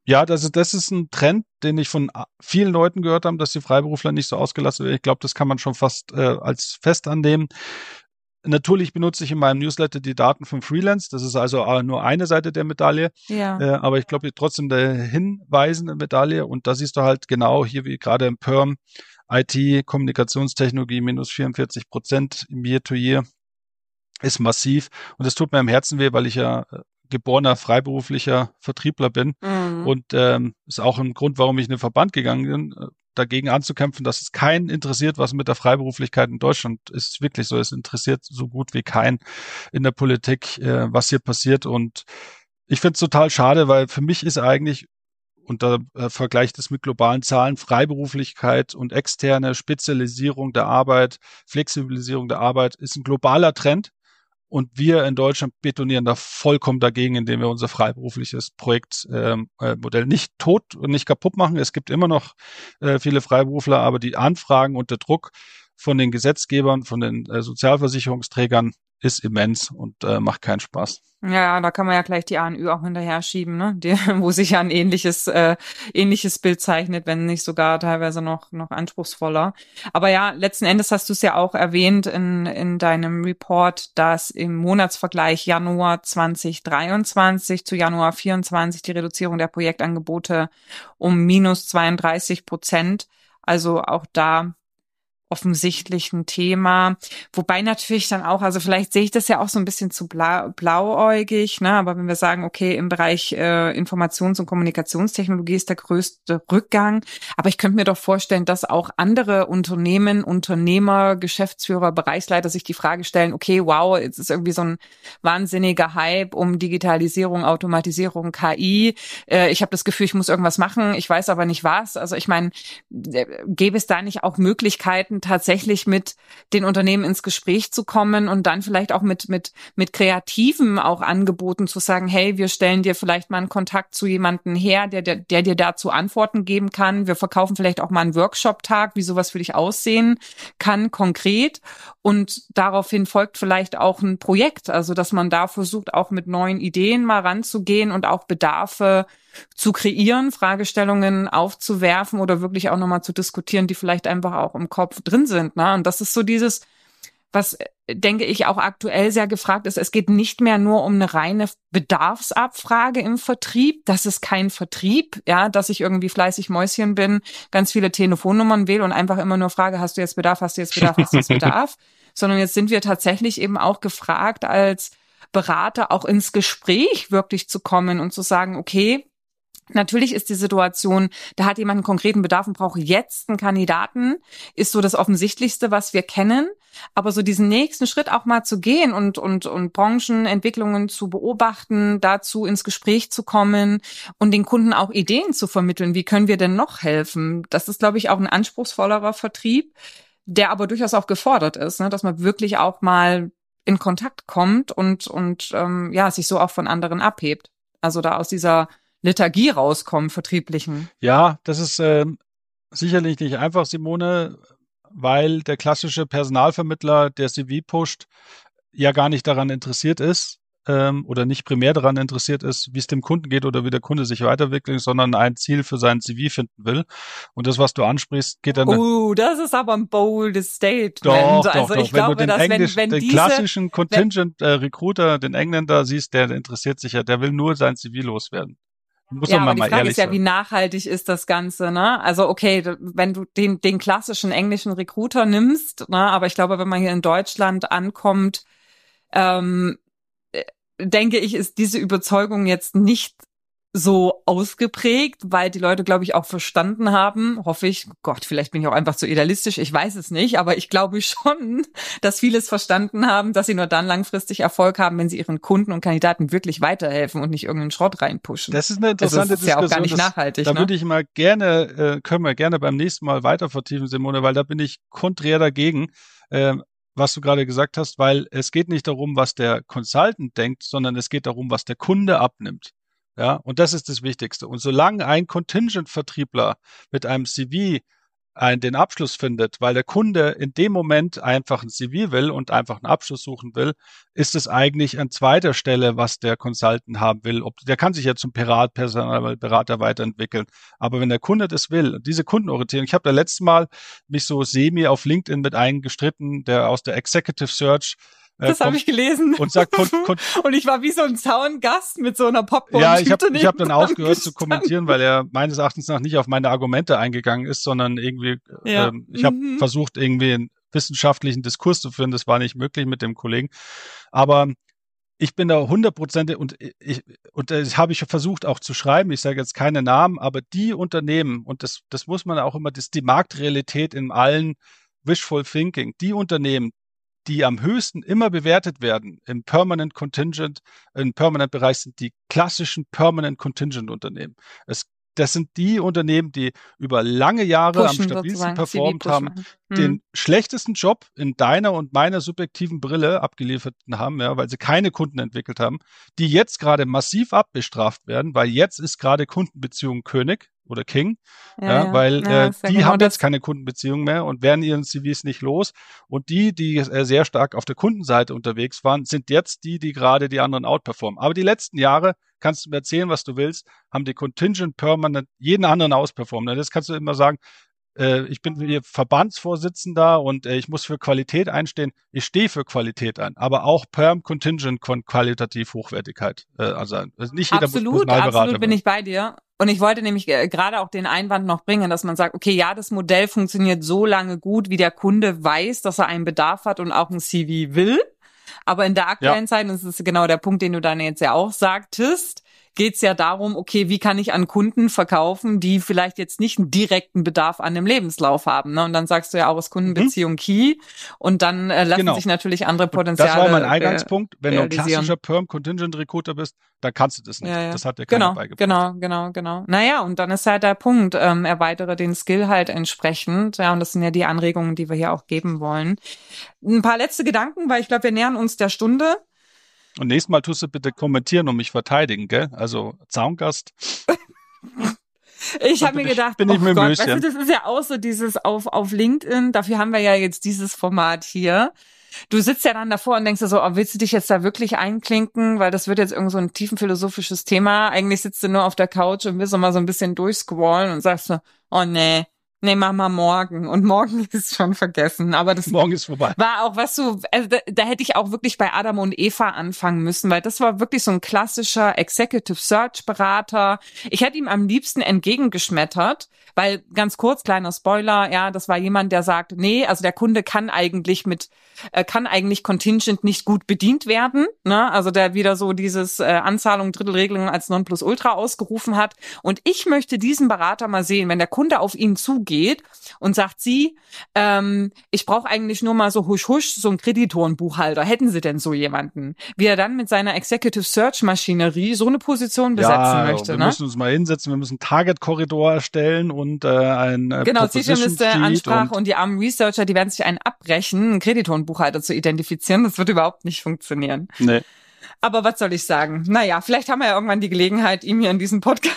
Ja, das, das ist ein Trend, den ich von vielen Leuten gehört habe, dass die Freiberufler nicht so ausgelastet werden. Ich glaube, das kann man schon fast äh, als fest annehmen. Natürlich benutze ich in meinem Newsletter die Daten von Freelance. Das ist also nur eine Seite der Medaille. Ja. Äh, aber ich glaube trotzdem der hinweisende Medaille. Und da siehst du halt genau hier wie gerade im Perm, I T, Kommunikationstechnologie minus vierundvierzig Prozent im Year-to-Year ist massiv. Und das tut mir im Herzen weh, weil ich ja geborener freiberuflicher Vertriebler bin. Mhm. Und ähm, ist auch ein Grund, warum ich in den Verband gegangen bin, dagegen anzukämpfen, dass es keinen interessiert, was mit der Freiberuflichkeit in Deutschland ist. Es wirklich so. Es interessiert so gut wie keinen in der Politik, äh, was hier passiert. Und ich finde es total schade, weil für mich ist eigentlich, und da äh, vergleicht es mit globalen Zahlen, Freiberuflichkeit und externe Spezialisierung der Arbeit, Flexibilisierung der Arbeit ist ein globaler Trend. Und wir in Deutschland betonieren da vollkommen dagegen, indem wir unser freiberufliches Projektmodell ähm, äh, nicht tot und nicht kaputt machen. Es gibt immer noch äh, viele Freiberufler, aber die Anfragen und der Druck von den Gesetzgebern, von den äh, Sozialversicherungsträgern ist immens und äh, macht keinen Spaß. Ja, da kann man ja gleich die A N Ü auch hinterher schieben, ne? Die, wo sich ja ein ähnliches äh, ähnliches Bild zeichnet, wenn nicht sogar teilweise noch noch anspruchsvoller. Aber ja, letzten Endes hast du es ja auch erwähnt in in deinem Report, dass im Monatsvergleich Januar zwanzig dreiundzwanzig zu Januar vierundzwanzig die Reduzierung der Projektangebote um minus zweiunddreißig Prozent, also auch da offensichtlich ein Thema, wobei natürlich dann auch, also vielleicht sehe ich das ja auch so ein bisschen zu blau, blauäugig, ne? Aber wenn wir sagen, okay, im Bereich äh, Informations- und Kommunikationstechnologie ist der größte Rückgang, aber ich könnte mir doch vorstellen, dass auch andere Unternehmen, Unternehmer, Geschäftsführer, Bereichsleiter sich die Frage stellen, okay, wow, jetzt ist irgendwie so ein wahnsinniger Hype um Digitalisierung, Automatisierung, K I. Äh, ich habe das Gefühl, ich muss irgendwas machen, ich weiß aber nicht was. Also ich meine, gäbe es da nicht auch Möglichkeiten, tatsächlich mit den Unternehmen ins Gespräch zu kommen und dann vielleicht auch mit mit mit kreativen auch Angeboten zu sagen, hey, wir stellen dir vielleicht mal einen Kontakt zu jemandem her, der der, der dir dazu Antworten geben kann. Wir verkaufen vielleicht auch mal einen Workshop-Tag, wie sowas für dich aussehen kann, konkret. Und daraufhin folgt vielleicht auch ein Projekt, also dass man da versucht, auch mit neuen Ideen mal ranzugehen und auch Bedarfe zu kreieren, Fragestellungen aufzuwerfen oder wirklich auch nochmal zu diskutieren, die vielleicht einfach auch im Kopf drin sind. Ne? Und das ist so dieses, was, denke ich, auch aktuell sehr gefragt ist. Es geht nicht mehr nur um eine reine Bedarfsabfrage im Vertrieb. Das ist kein Vertrieb, ja, dass ich irgendwie fleißig Mäuschen bin, ganz viele Telefonnummern wähle und einfach immer nur frage, hast du jetzt Bedarf, hast du jetzt Bedarf, hast du jetzt Bedarf? Sondern jetzt sind wir tatsächlich eben auch gefragt, als Berater auch ins Gespräch wirklich zu kommen und zu sagen, okay, natürlich ist die Situation, da hat jemand einen konkreten Bedarf und braucht jetzt einen Kandidaten, ist so das Offensichtlichste, was wir kennen. Aber so diesen nächsten Schritt auch mal zu gehen und, und, und Branchenentwicklungen zu beobachten, dazu ins Gespräch zu kommen und den Kunden auch Ideen zu vermitteln. Wie können wir denn noch helfen? Das ist, glaube ich, auch ein anspruchsvollerer Vertrieb, der aber durchaus auch gefordert ist, ne? Dass man wirklich auch mal in Kontakt kommt und, und ähm, ja, sich so auch von anderen abhebt. Also da aus dieser Lethargie rauskommen, vertrieblichen. Ja, das ist äh, sicherlich nicht einfach, Simone, weil der klassische Personalvermittler, der C V pusht, ja gar nicht daran interessiert ist ähm, oder nicht primär daran interessiert ist, wie es dem Kunden geht oder wie der Kunde sich weiterentwickelt, sondern ein Ziel für seinen C V finden will. Und das, was du ansprichst, geht dann... Oh, das ist aber ein boldes Statement. Doch, doch, also doch. ich Wenn glaube, du den, dass Englisch, wenn, wenn den diese, klassischen Contingent äh, Recruiter, den Engländer siehst, der interessiert sich ja, der will nur sein C V loswerden. Muss ja, man aber die mal Frage ehrlich ist ja, sein. wie nachhaltig ist das Ganze, ne? Also okay, wenn du den den klassischen englischen Recruiter nimmst, ne? Aber ich glaube, wenn man hier in Deutschland ankommt, ähm, denke ich, ist diese Überzeugung jetzt nicht so ausgeprägt, weil die Leute, glaube ich, auch verstanden haben, hoffe ich, Gott, vielleicht bin ich auch einfach zu idealistisch, ich weiß es nicht, aber ich glaube schon, dass vieles verstanden haben, dass sie nur dann langfristig Erfolg haben, wenn sie ihren Kunden und Kandidaten wirklich weiterhelfen und nicht irgendeinen Schrott reinpushen. Das ist eine interessante also das ist Diskussion. Ja auch gar nicht das, nachhaltig. Da ne? würde ich mal gerne, äh, können wir gerne beim nächsten Mal weiter vertiefen, Simone, weil da bin ich konträr dagegen, äh, was du gerade gesagt hast, weil es geht nicht darum, was der Consultant denkt, sondern es geht darum, was der Kunde abnimmt. Ja, und das ist das Wichtigste. Und solange ein Contingent-Vertriebler mit einem C V ein, den Abschluss findet, weil der Kunde in dem Moment einfach ein C V will und einfach einen Abschluss suchen will, ist es eigentlich an zweiter Stelle, was der Consultant haben will. Ob, der kann sich ja zum Pirat, Personalberater weiterentwickeln. Aber wenn der Kunde das will, diese Kundenorientierung, ich habe da letztes Mal mich so semi auf LinkedIn mit einem gestritten, der aus der Executive Search Das habe ich gelesen. Und sagt, kon, kon, und ich war wie so ein Zaungast mit so einer Popcorn. Ja, ich habe ich hab dann aufgehört zu kommentieren, weil er meines Erachtens nach nicht auf meine Argumente eingegangen ist, sondern irgendwie, ja. ähm, ich habe mhm. versucht, irgendwie einen wissenschaftlichen Diskurs zu führen. Das war nicht möglich mit dem Kollegen. Aber ich bin da hundertprozentig und ich, und das habe ich versucht auch zu schreiben. Ich sage jetzt keine Namen, aber die Unternehmen, und das, das muss man auch immer, das ist die Marktrealität in allen Wishful Thinking, die Unternehmen, die am höchsten immer bewertet werden im Permanent Contingent, im Permanent-Bereich sind die klassischen Permanent Contingent-Unternehmen. Es, das sind die Unternehmen, die über lange Jahre pushen, am stabilsten performt haben, hm. den schlechtesten Job in deiner und meiner subjektiven Brille abgeliefert haben, ja, weil sie keine Kunden entwickelt haben, die jetzt gerade massiv abbestraft werden, weil jetzt ist gerade Kundenbeziehung König oder King, ja, ja, ja. weil ja, äh, die genau haben jetzt keine Kundenbeziehung mehr und werden ihren C Vs nicht los. Und die, die äh, sehr stark auf der Kundenseite unterwegs waren, sind jetzt die, die gerade die anderen outperformen. Aber die letzten Jahre, kannst du mir erzählen, was du willst, haben die Contingent Permanent jeden anderen ausperformt. Das kannst du immer sagen, äh, ich bin hier Verbandsvorsitzender und äh, ich muss für Qualität einstehen. Ich stehe für Qualität ein, aber auch Perm Contingent von qualitativ Hochwertigkeit. Äh, also, also nicht jeder absolut, muss Personalberater absolut bin ich bei dir. Und ich wollte nämlich äh, gerade auch den Einwand noch bringen, dass man sagt, okay, ja, das Modell funktioniert so lange gut, wie der Kunde weiß, dass er einen Bedarf hat und auch ein C V will. Aber in der aktuellen ja. Zeit, und das ist genau der Punkt, den du dann jetzt ja auch sagtest, geht's ja darum, okay, wie kann ich an Kunden verkaufen, die vielleicht jetzt nicht einen direkten Bedarf an dem Lebenslauf haben. Ne? Und dann sagst du ja auch, ist Kundenbeziehung mhm. Key. Und dann äh, lassen genau. sich natürlich andere Potenziale. Das war mein Eingangspunkt. Wenn du ein klassischer Perm-Contingent-Recruiter bist, dann kannst du das nicht. Ja, ja. Das hat dir keiner genau, beigebracht. Genau, genau, genau. Naja, und dann ist halt der Punkt, ähm, erweitere den Skill halt entsprechend. Ja, und das sind ja die Anregungen, die wir hier auch geben wollen. Ein paar letzte Gedanken, weil ich glaube, wir nähern uns der Stunde. Und nächstes Mal tust du bitte kommentieren und mich verteidigen, gell? Also Zaungast. Ich habe mir gedacht, bin ich oh mir Gott, Möschen. weißt du, das ist ja auch so dieses auf auf LinkedIn, dafür haben wir ja jetzt dieses Format hier. Du sitzt ja dann davor und denkst dir so, oh, willst du dich jetzt da wirklich einklinken? Weil das wird jetzt irgend so ein tiefenphilosophisches Thema. Eigentlich sitzt du nur auf der Couch und willst so mal so ein bisschen durchscrollen und sagst so, oh nee, nee, mach mal morgen. Und morgen ist schon vergessen. Aber das morgen ist vorbei. War auch, was du, also da, da hätte ich auch wirklich bei Adam und Eva anfangen müssen, weil das war wirklich so ein klassischer Executive Search Berater. Ich hätte ihm am liebsten entgegengeschmettert, weil ganz kurz, kleiner Spoiler, ja, das war jemand, der sagt, nee, also der Kunde kann eigentlich mit, äh, kann eigentlich Contingent nicht gut bedient werden, ne? Also der wieder so dieses äh, Anzahlung, Drittelregelung als Nonplusultra ausgerufen hat. Und ich möchte diesen Berater mal sehen, wenn der Kunde auf ihn zugeht und sagt, sie, ähm, ich brauche eigentlich nur mal so husch husch, so einen Kreditorenbuchhalter. Hätten Sie denn so jemanden? Wie er dann mit seiner Executive Search Maschinerie so eine Position besetzen ja, möchte. Wir ne? müssen uns mal hinsetzen, wir müssen einen Target-Korridor erstellen und äh, ein äh, Genau, Zielschirmliste, Ansprache und, und die armen Researcher, die werden sich einen abbrechen, einen Kreditorenbuchhalter zu identifizieren. Das wird überhaupt nicht funktionieren. Nee. Aber was soll ich sagen? Naja, vielleicht haben wir ja irgendwann die Gelegenheit, ihm hier in diesem Podcast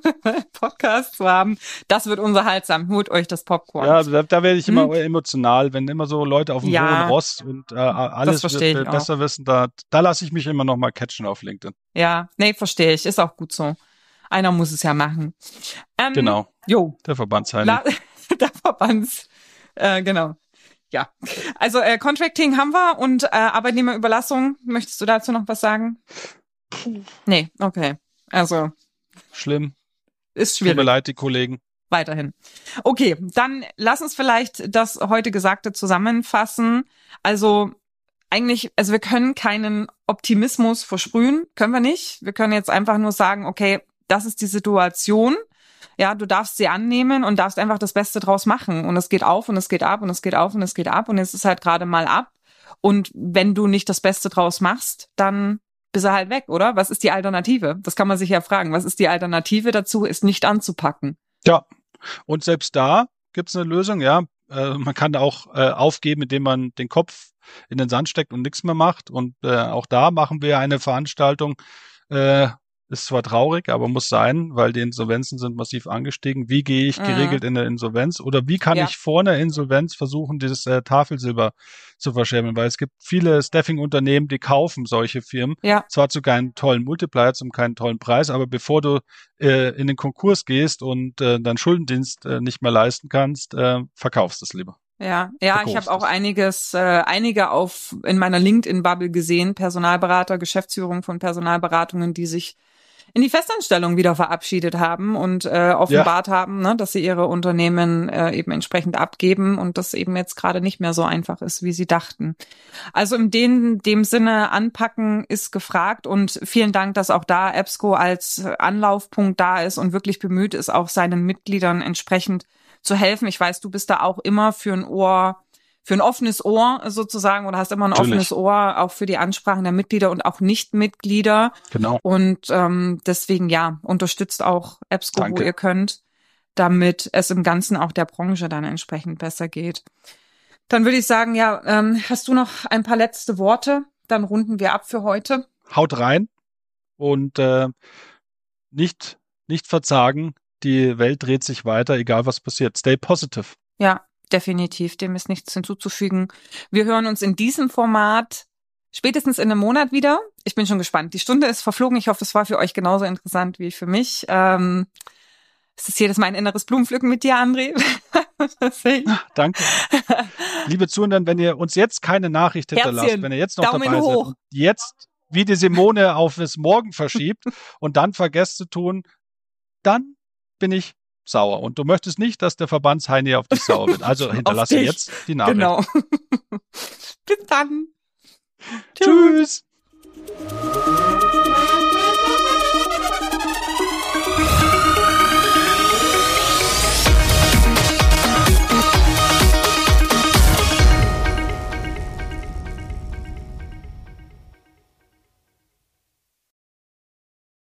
Podcast zu haben. Das wird unterhaltsam. Holt euch das Popcorn. Ja, da, da werde ich immer hm? emotional, wenn immer so Leute auf dem ja, hohen Ross und äh, alles wird, besser wissen, da, da lasse ich mich immer noch mal catchen auf LinkedIn. Ja, nee, verstehe ich. Ist auch gut so. Einer muss es ja machen. Ähm, genau. Jo. Der Verbandsheilig. Der Verbands, äh, genau. Ja, also äh, Contracting haben wir und äh, Arbeitnehmerüberlassung. Möchtest du dazu noch was sagen? Nee, okay. Also schlimm. Ist schwierig. Tut mir leid, die Kollegen. Weiterhin. Okay, dann lass uns vielleicht das heute Gesagte zusammenfassen. Also eigentlich, also wir können keinen Optimismus versprühen, können wir nicht. Wir können jetzt einfach nur sagen, okay, das ist die Situation. Ja, du darfst sie annehmen und darfst einfach das Beste draus machen. Und es geht auf und es geht ab und es geht auf und es geht ab und es ist halt gerade mal ab. Und wenn du nicht das Beste draus machst, dann bist du halt weg, oder? Was ist die Alternative? Das kann man sich ja fragen. Was ist die Alternative dazu, ist nicht anzupacken? Ja, und selbst da gibt's eine Lösung, ja. Äh, man kann auch äh, aufgeben, indem man den Kopf in den Sand steckt und nichts mehr macht. Und äh, auch da machen wir eine Veranstaltung, äh, Ist zwar traurig, aber muss sein, weil die Insolvenzen sind massiv angestiegen. Wie gehe ich geregelt mhm. in eine Insolvenz? Oder wie kann ja. ich vor einer Insolvenz versuchen, dieses äh, Tafelsilber zu verschärfen? Weil es gibt viele Staffing-Unternehmen, die kaufen solche Firmen. Ja. Zwar zu keinen tollen Multiplier, zum keinen tollen Preis, aber bevor du äh, in den Konkurs gehst und äh, deinen Schuldendienst äh, nicht mehr leisten kannst, äh, verkaufst es lieber. Ja, ja, ich habe auch einiges, äh, einige auf in meiner LinkedIn-Bubble gesehen, Personalberater, Geschäftsführung von Personalberatungen, die sich in die Festanstellung wieder verabschiedet haben und äh, offenbart ja. haben, ne, dass sie ihre Unternehmen äh, eben entsprechend abgeben und das eben jetzt gerade nicht mehr so einfach ist, wie sie dachten. Also in dem, dem Sinne, anpacken ist gefragt und vielen Dank, dass auch da EBSCO als Anlaufpunkt da ist und wirklich bemüht ist, auch seinen Mitgliedern entsprechend zu helfen. Ich weiß, du bist da auch immer für ein Ohr, für ein offenes Ohr sozusagen oder hast immer ein Natürlich. offenes Ohr auch für die Ansprachen der Mitglieder und auch Nichtmitglieder. Genau. Und ähm, deswegen, ja, unterstützt auch EBSCO, Danke. wo ihr könnt, damit es im Ganzen auch der Branche dann entsprechend besser geht. Dann würde ich sagen, ja, ähm, hast du noch ein paar letzte Worte? Dann runden wir ab für heute. Haut rein und äh, nicht, nicht verzagen. Die Welt dreht sich weiter, egal was passiert. Stay positive. Ja, definitiv. Dem ist nichts hinzuzufügen. Wir hören uns in diesem Format spätestens in einem Monat wieder. Ich bin schon gespannt. Die Stunde ist verflogen. Ich hoffe, es war für euch genauso interessant wie für mich. Ähm, es ist jedes Mal ein inneres Blumenpflücken mit dir, André. Danke. Liebe Zuhörer, wenn ihr uns jetzt keine Nachricht hinterlasst, wenn ihr jetzt noch Daumen dabei hoch. seid und jetzt wie die Simone auf das Morgen verschiebt und dann vergesst zu tun, dann bin ich sauer. Und du möchtest nicht, dass der Verbandsheini auf dich sauer wird. Also hinterlasse jetzt die Nachricht. Genau. Bis dann. Tschüss.